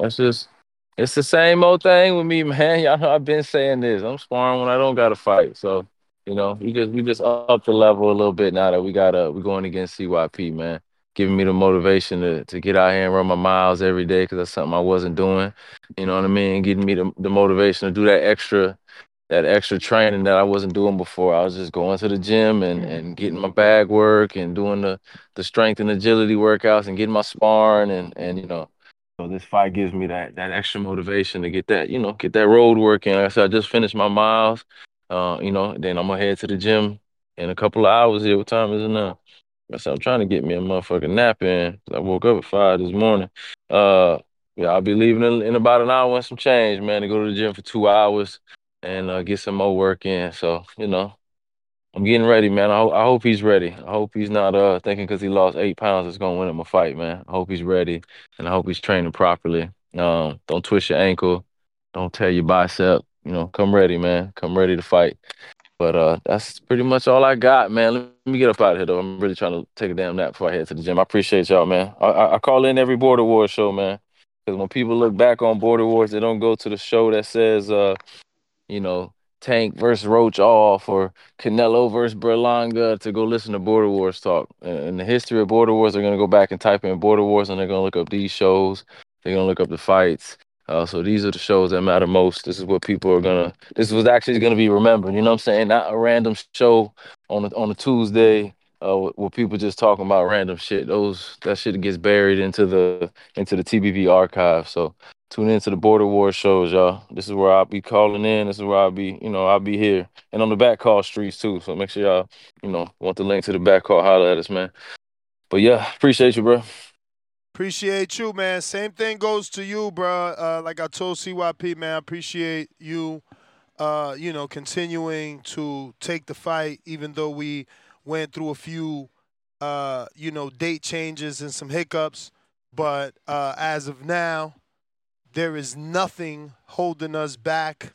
it's the same old thing with me, man. Y'all know I've been saying this. I'm sparring when I don't gotta fight. So, we just up the level a little bit now that we're going against CYP, man. Giving me the motivation to get out here and run my miles every day because that's something I wasn't doing. You know what I mean? Getting me the motivation to do that extra training that I wasn't doing before. I was just going to the gym and getting my bag work and doing the strength and agility workouts and getting my sparring so this fight gives me that extra motivation to get that road work in. Like I said, I just finished my miles. Then I'm gonna head to the gym in a couple of hours here. What time is it now? I said I'm trying to get me a motherfucking nap in. I woke up at 5 this morning. Yeah, I'll be leaving in about an hour and some change, man, to go to the gym for 2 hours and get some more work in. So, I'm getting ready, man. I hope he's ready. I hope he's not thinking because he lost 8 pounds it's gonna win him a fight, man. I hope he's ready and I hope he's training properly. Don't twist your ankle, don't tear your bicep. Come ready, man. Come ready to fight. But that's pretty much all I got, man. Let me get up out of here though. I'm really trying to take a damn nap before I head to the gym. I appreciate y'all, man. I call in every Border Wars show, man. Because when people look back on Border Wars, they don't go to the show that says, Tank versus Roach off or Canelo versus Berlanga to go listen to Border Wars talk. And the history of Border Wars, they're going to go back and type in Border Wars, and they're going to look up these shows. They're going to look up the fights. So these are the shows that matter most. This is what people are this was actually going to be remembered. You know what I'm saying? Not a random show on a Tuesday where people just talking about random shit. That shit gets buried into the TBV archive. So tune into the Border Wars shows, y'all. This is where I'll be calling in. This is where I'll be here. And on the back call streets too. So make sure y'all, want the link to the back call, holler at us, man. But yeah, appreciate you, bro. Appreciate you, man. Same thing goes to you, bro. Like I told CYP, man, I appreciate you, continuing to take the fight, even though we went through a few, date changes and some hiccups. But as of now, there is nothing holding us back.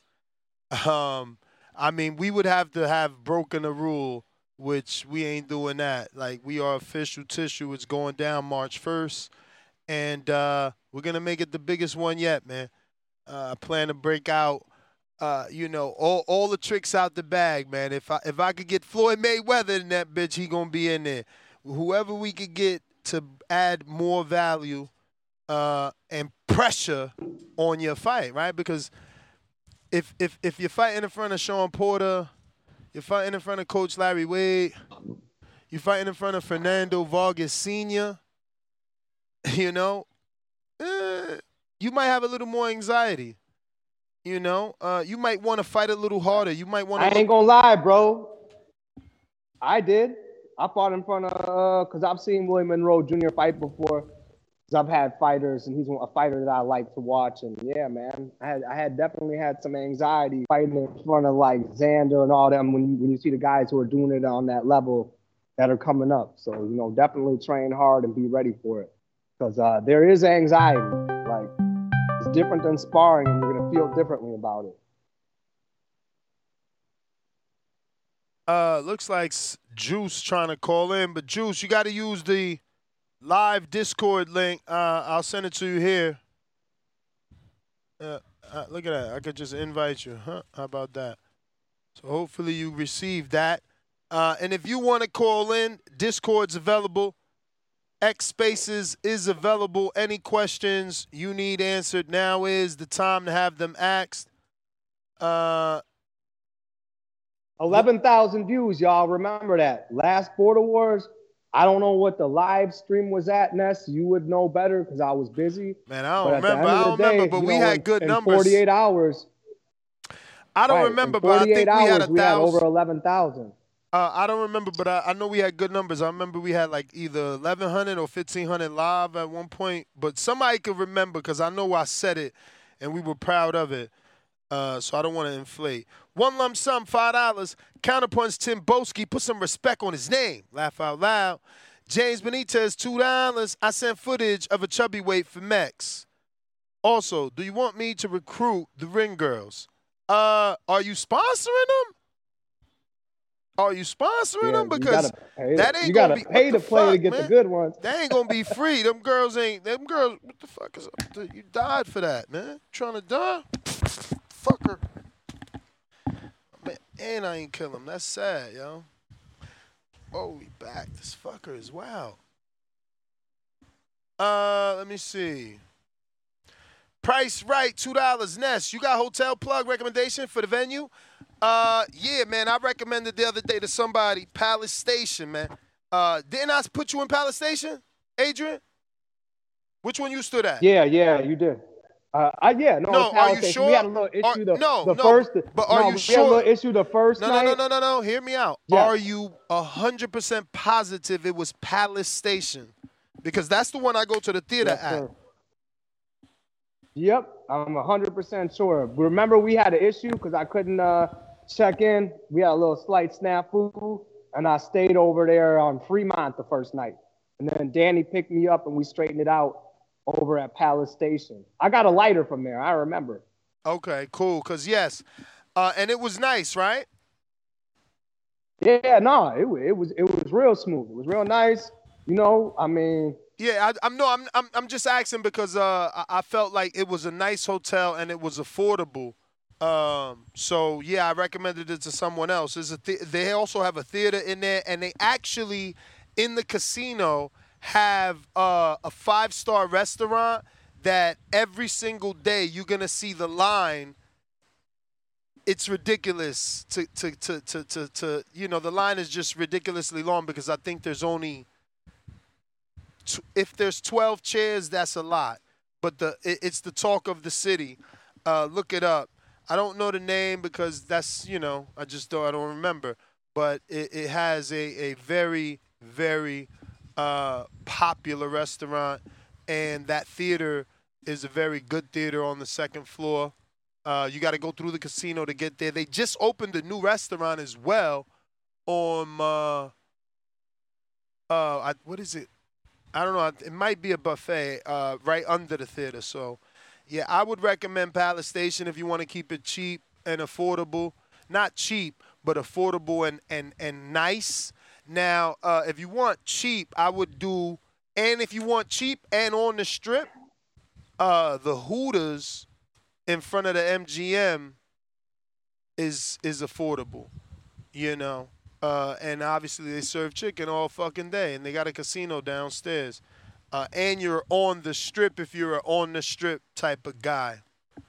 We would have to have broken a rule, which we ain't doing that. Like, we are official tissue. It's going down March 1st. And we're going to make it the biggest one yet, man. I plan to break out, all the tricks out the bag, man. If I could get Floyd Mayweather in that bitch, he going to be in there. Whoever we could get to add more value and pressure on your fight, right? Because if you're fighting in front of Sean Porter, you're fighting in front of Coach Larry Wade, you're fighting in front of Fernando Vargas Sr., you might have a little more anxiety. You might want to fight a little harder. You might want to. I ain't gonna lie, bro. I did. I fought in front of because I've seen William Monroe Jr. fight before. Because I've had fighters, and he's a fighter that I like to watch. And yeah, man, I had definitely had some anxiety fighting in front of like Xander and all them when you see the guys who are doing it on that level that are coming up. So definitely train hard and be ready for it. Because there is anxiety. Like, it's different than sparring, and you're going to feel differently about it. Looks like Juice trying to call in. But, Juice, you got to use the live Discord link. I'll send it to you here. Look at that. I could just invite you. Huh? How about that? So, hopefully you receive that. And if you want to call in, Discord's available. X Spaces is available. Any questions you need answered, now is the time to have them asked. 11,000 views, y'all. Remember that. Last Border Wars, I don't know what the live stream was at, Ness. You would know better because I was busy. Man, I don't remember. But we had good numbers. 48 hours. I don't remember, but I think we had 1,000. We had over 11,000. I don't remember, but I know we had good numbers. I remember we had like either 1,100 or 1,500 live at one point. But somebody could remember because I know I said it and we were proud of it. So I don't want to inflate. One lump sum, $5. Counterpunch Tim Boski. Put some respect on his name. Laugh out loud. James Benitez, $2. I sent footage of a chubby weight for Mex. Also, do you want me to recruit the ring girls? Are you sponsoring them? Are you sponsoring them? Because that ain't gonna be. You gotta pay to play to get the good ones. That ain't gonna be free. Them girls. What the fuck is up? You died for that, man. Trying to die? Fucker. Man, and I ain't kill him. That's sad, yo. Oh, we back. This fucker is wild. Let me see. Price right, $2. Ness, you got hotel plug recommendation for the venue? Yeah, man, I recommended the other day to somebody, Palace Station, man. Didn't I put you in Palace Station, Adrian? Which one you stood at? Yeah, you did. No, are you sure? We had a little issue but are you sure? We had a little issue the first night. No. Hear me out. Yeah. Are you 100% positive it was Palace Station? Because that's the one I go to the theater at. Sir. Yep, I'm 100% sure. Remember, we had an issue because I couldn't check in. We had a little slight snafu, and I stayed over there on Fremont the first night. And then Danny picked me up, and we straightened it out over at Palace Station. I got a lighter from there. I remember. Okay, cool. Because, yes, and it was nice, right? Yeah, no, it was real smooth. It was real nice. You know, I mean, Yeah, I'm just asking because I felt like it was a nice hotel and it was affordable. So yeah, I recommended it to someone else. They also have a theater in there, and they actually in the casino have a 5-star restaurant that every single day you're gonna see the line. It's ridiculous to the line is just ridiculously long because I think there's only. If there's 12 chairs, that's a lot. But it's the talk of the city. Look it up. I don't know the name because that's, I don't remember. But it has a very, very popular restaurant. And that theater is a very good theater on the second floor. You got to go through the casino to get there. They just opened a new restaurant as well on, what is it? I don't know. It might be a buffet right under the theater. So, yeah, I would recommend Palace Station if you want to keep it cheap and affordable. Not cheap, but affordable and nice. Now, if you want cheap, I would do – and if you want cheap and on the Strip, the Hooters in front of the MGM is affordable, and obviously they serve chicken all fucking day, and they got a casino downstairs. And you're on the Strip if you're an on the Strip type of guy.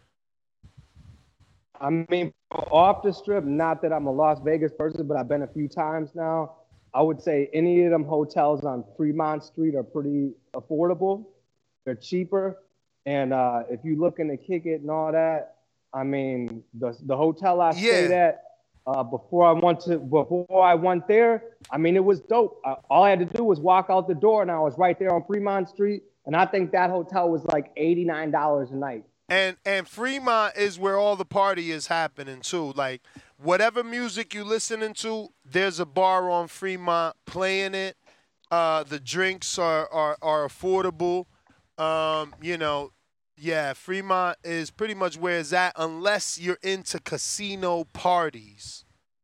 I mean, off the Strip, not that I'm a Las Vegas person, but I've been a few times now. I would say any of them hotels on Fremont Street are pretty affordable. They're cheaper. And if you're looking to kick it and all that, I mean, the hotel I stayed at, before I went there, I mean, it was dope. All I had to do was walk out the door, and I was right there on Fremont Street. And I think that hotel was like $89 a night. And Fremont is where all the party is happening too. Like whatever music you listening to, there's a bar on Fremont playing it. The drinks are affordable. Yeah, Fremont is pretty much where it's at unless you're into casino parties,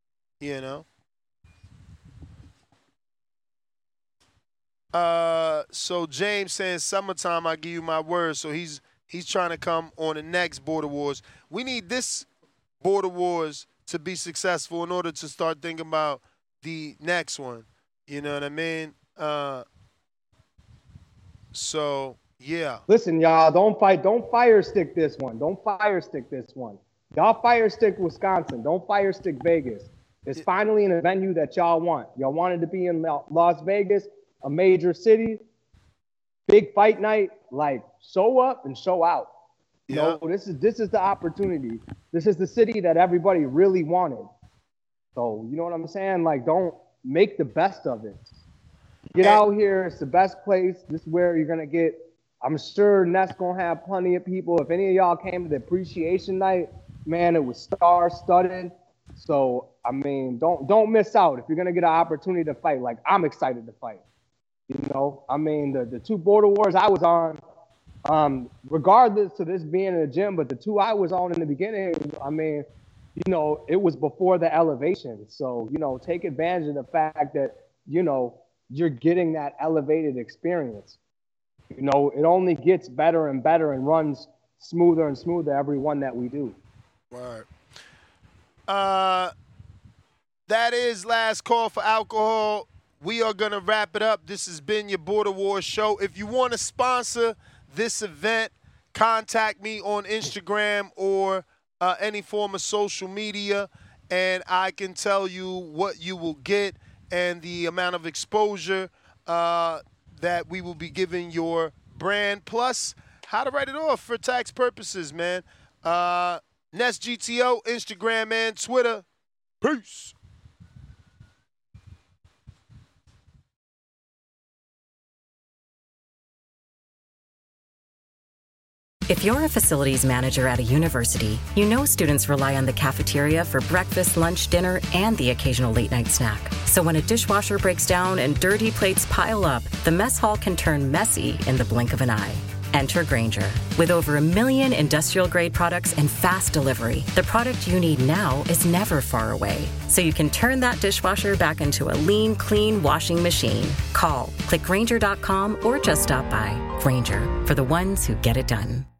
So James saying summertime, I give you my word. So he's trying to come on the next Border Wars. We need this Border Wars to be successful in order to start thinking about the next one. You know what I mean? So... yeah. Listen, y'all, don't fire stick this one. Don't fire stick this one. Y'all fire stick Wisconsin. Don't fire stick Vegas. It's finally in a venue that y'all want. Y'all wanted to be in Las Vegas, a major city, big fight night. Like, show up and show out. This is the opportunity. This is the city that everybody really wanted. So, you know what I'm saying? Like, don't make the best of it. Get out here. It's the best place. This is where you're going to get. I'm sure Ness going to have plenty of people. If any of y'all came to the appreciation night, man, it was star-studded. So, I mean, don't miss out. If you're going to get an opportunity to fight, like, I'm excited to fight. I mean, the two Border Wars I was on, regardless of this being in the gym, but the two I was on in the beginning, I mean, it was before the elevation. So, take advantage of the fact that, you're getting that elevated experience. It only gets better and better and runs smoother and smoother every one that we do. Right. That is last call for alcohol. We are going to wrap it up. This has been your Border Wars show. If you want to sponsor this event, contact me on Instagram or any form of social media, and I can tell you what you will get and the amount of exposure that we will be giving your brand, plus how to write it off for tax purposes, man. Ness GTO, Instagram and Twitter. Peace. If you're a facilities manager at a university, students rely on the cafeteria for breakfast, lunch, dinner, and the occasional late-night snack. So when a dishwasher breaks down and dirty plates pile up, the mess hall can turn messy in the blink of an eye. Enter Grainger. With over 1 million industrial-grade products and fast delivery, the product you need now is never far away. So you can turn that dishwasher back into a lean, clean washing machine. Call, click Grainger.com, or just stop by. Grainger, for the ones who get it done.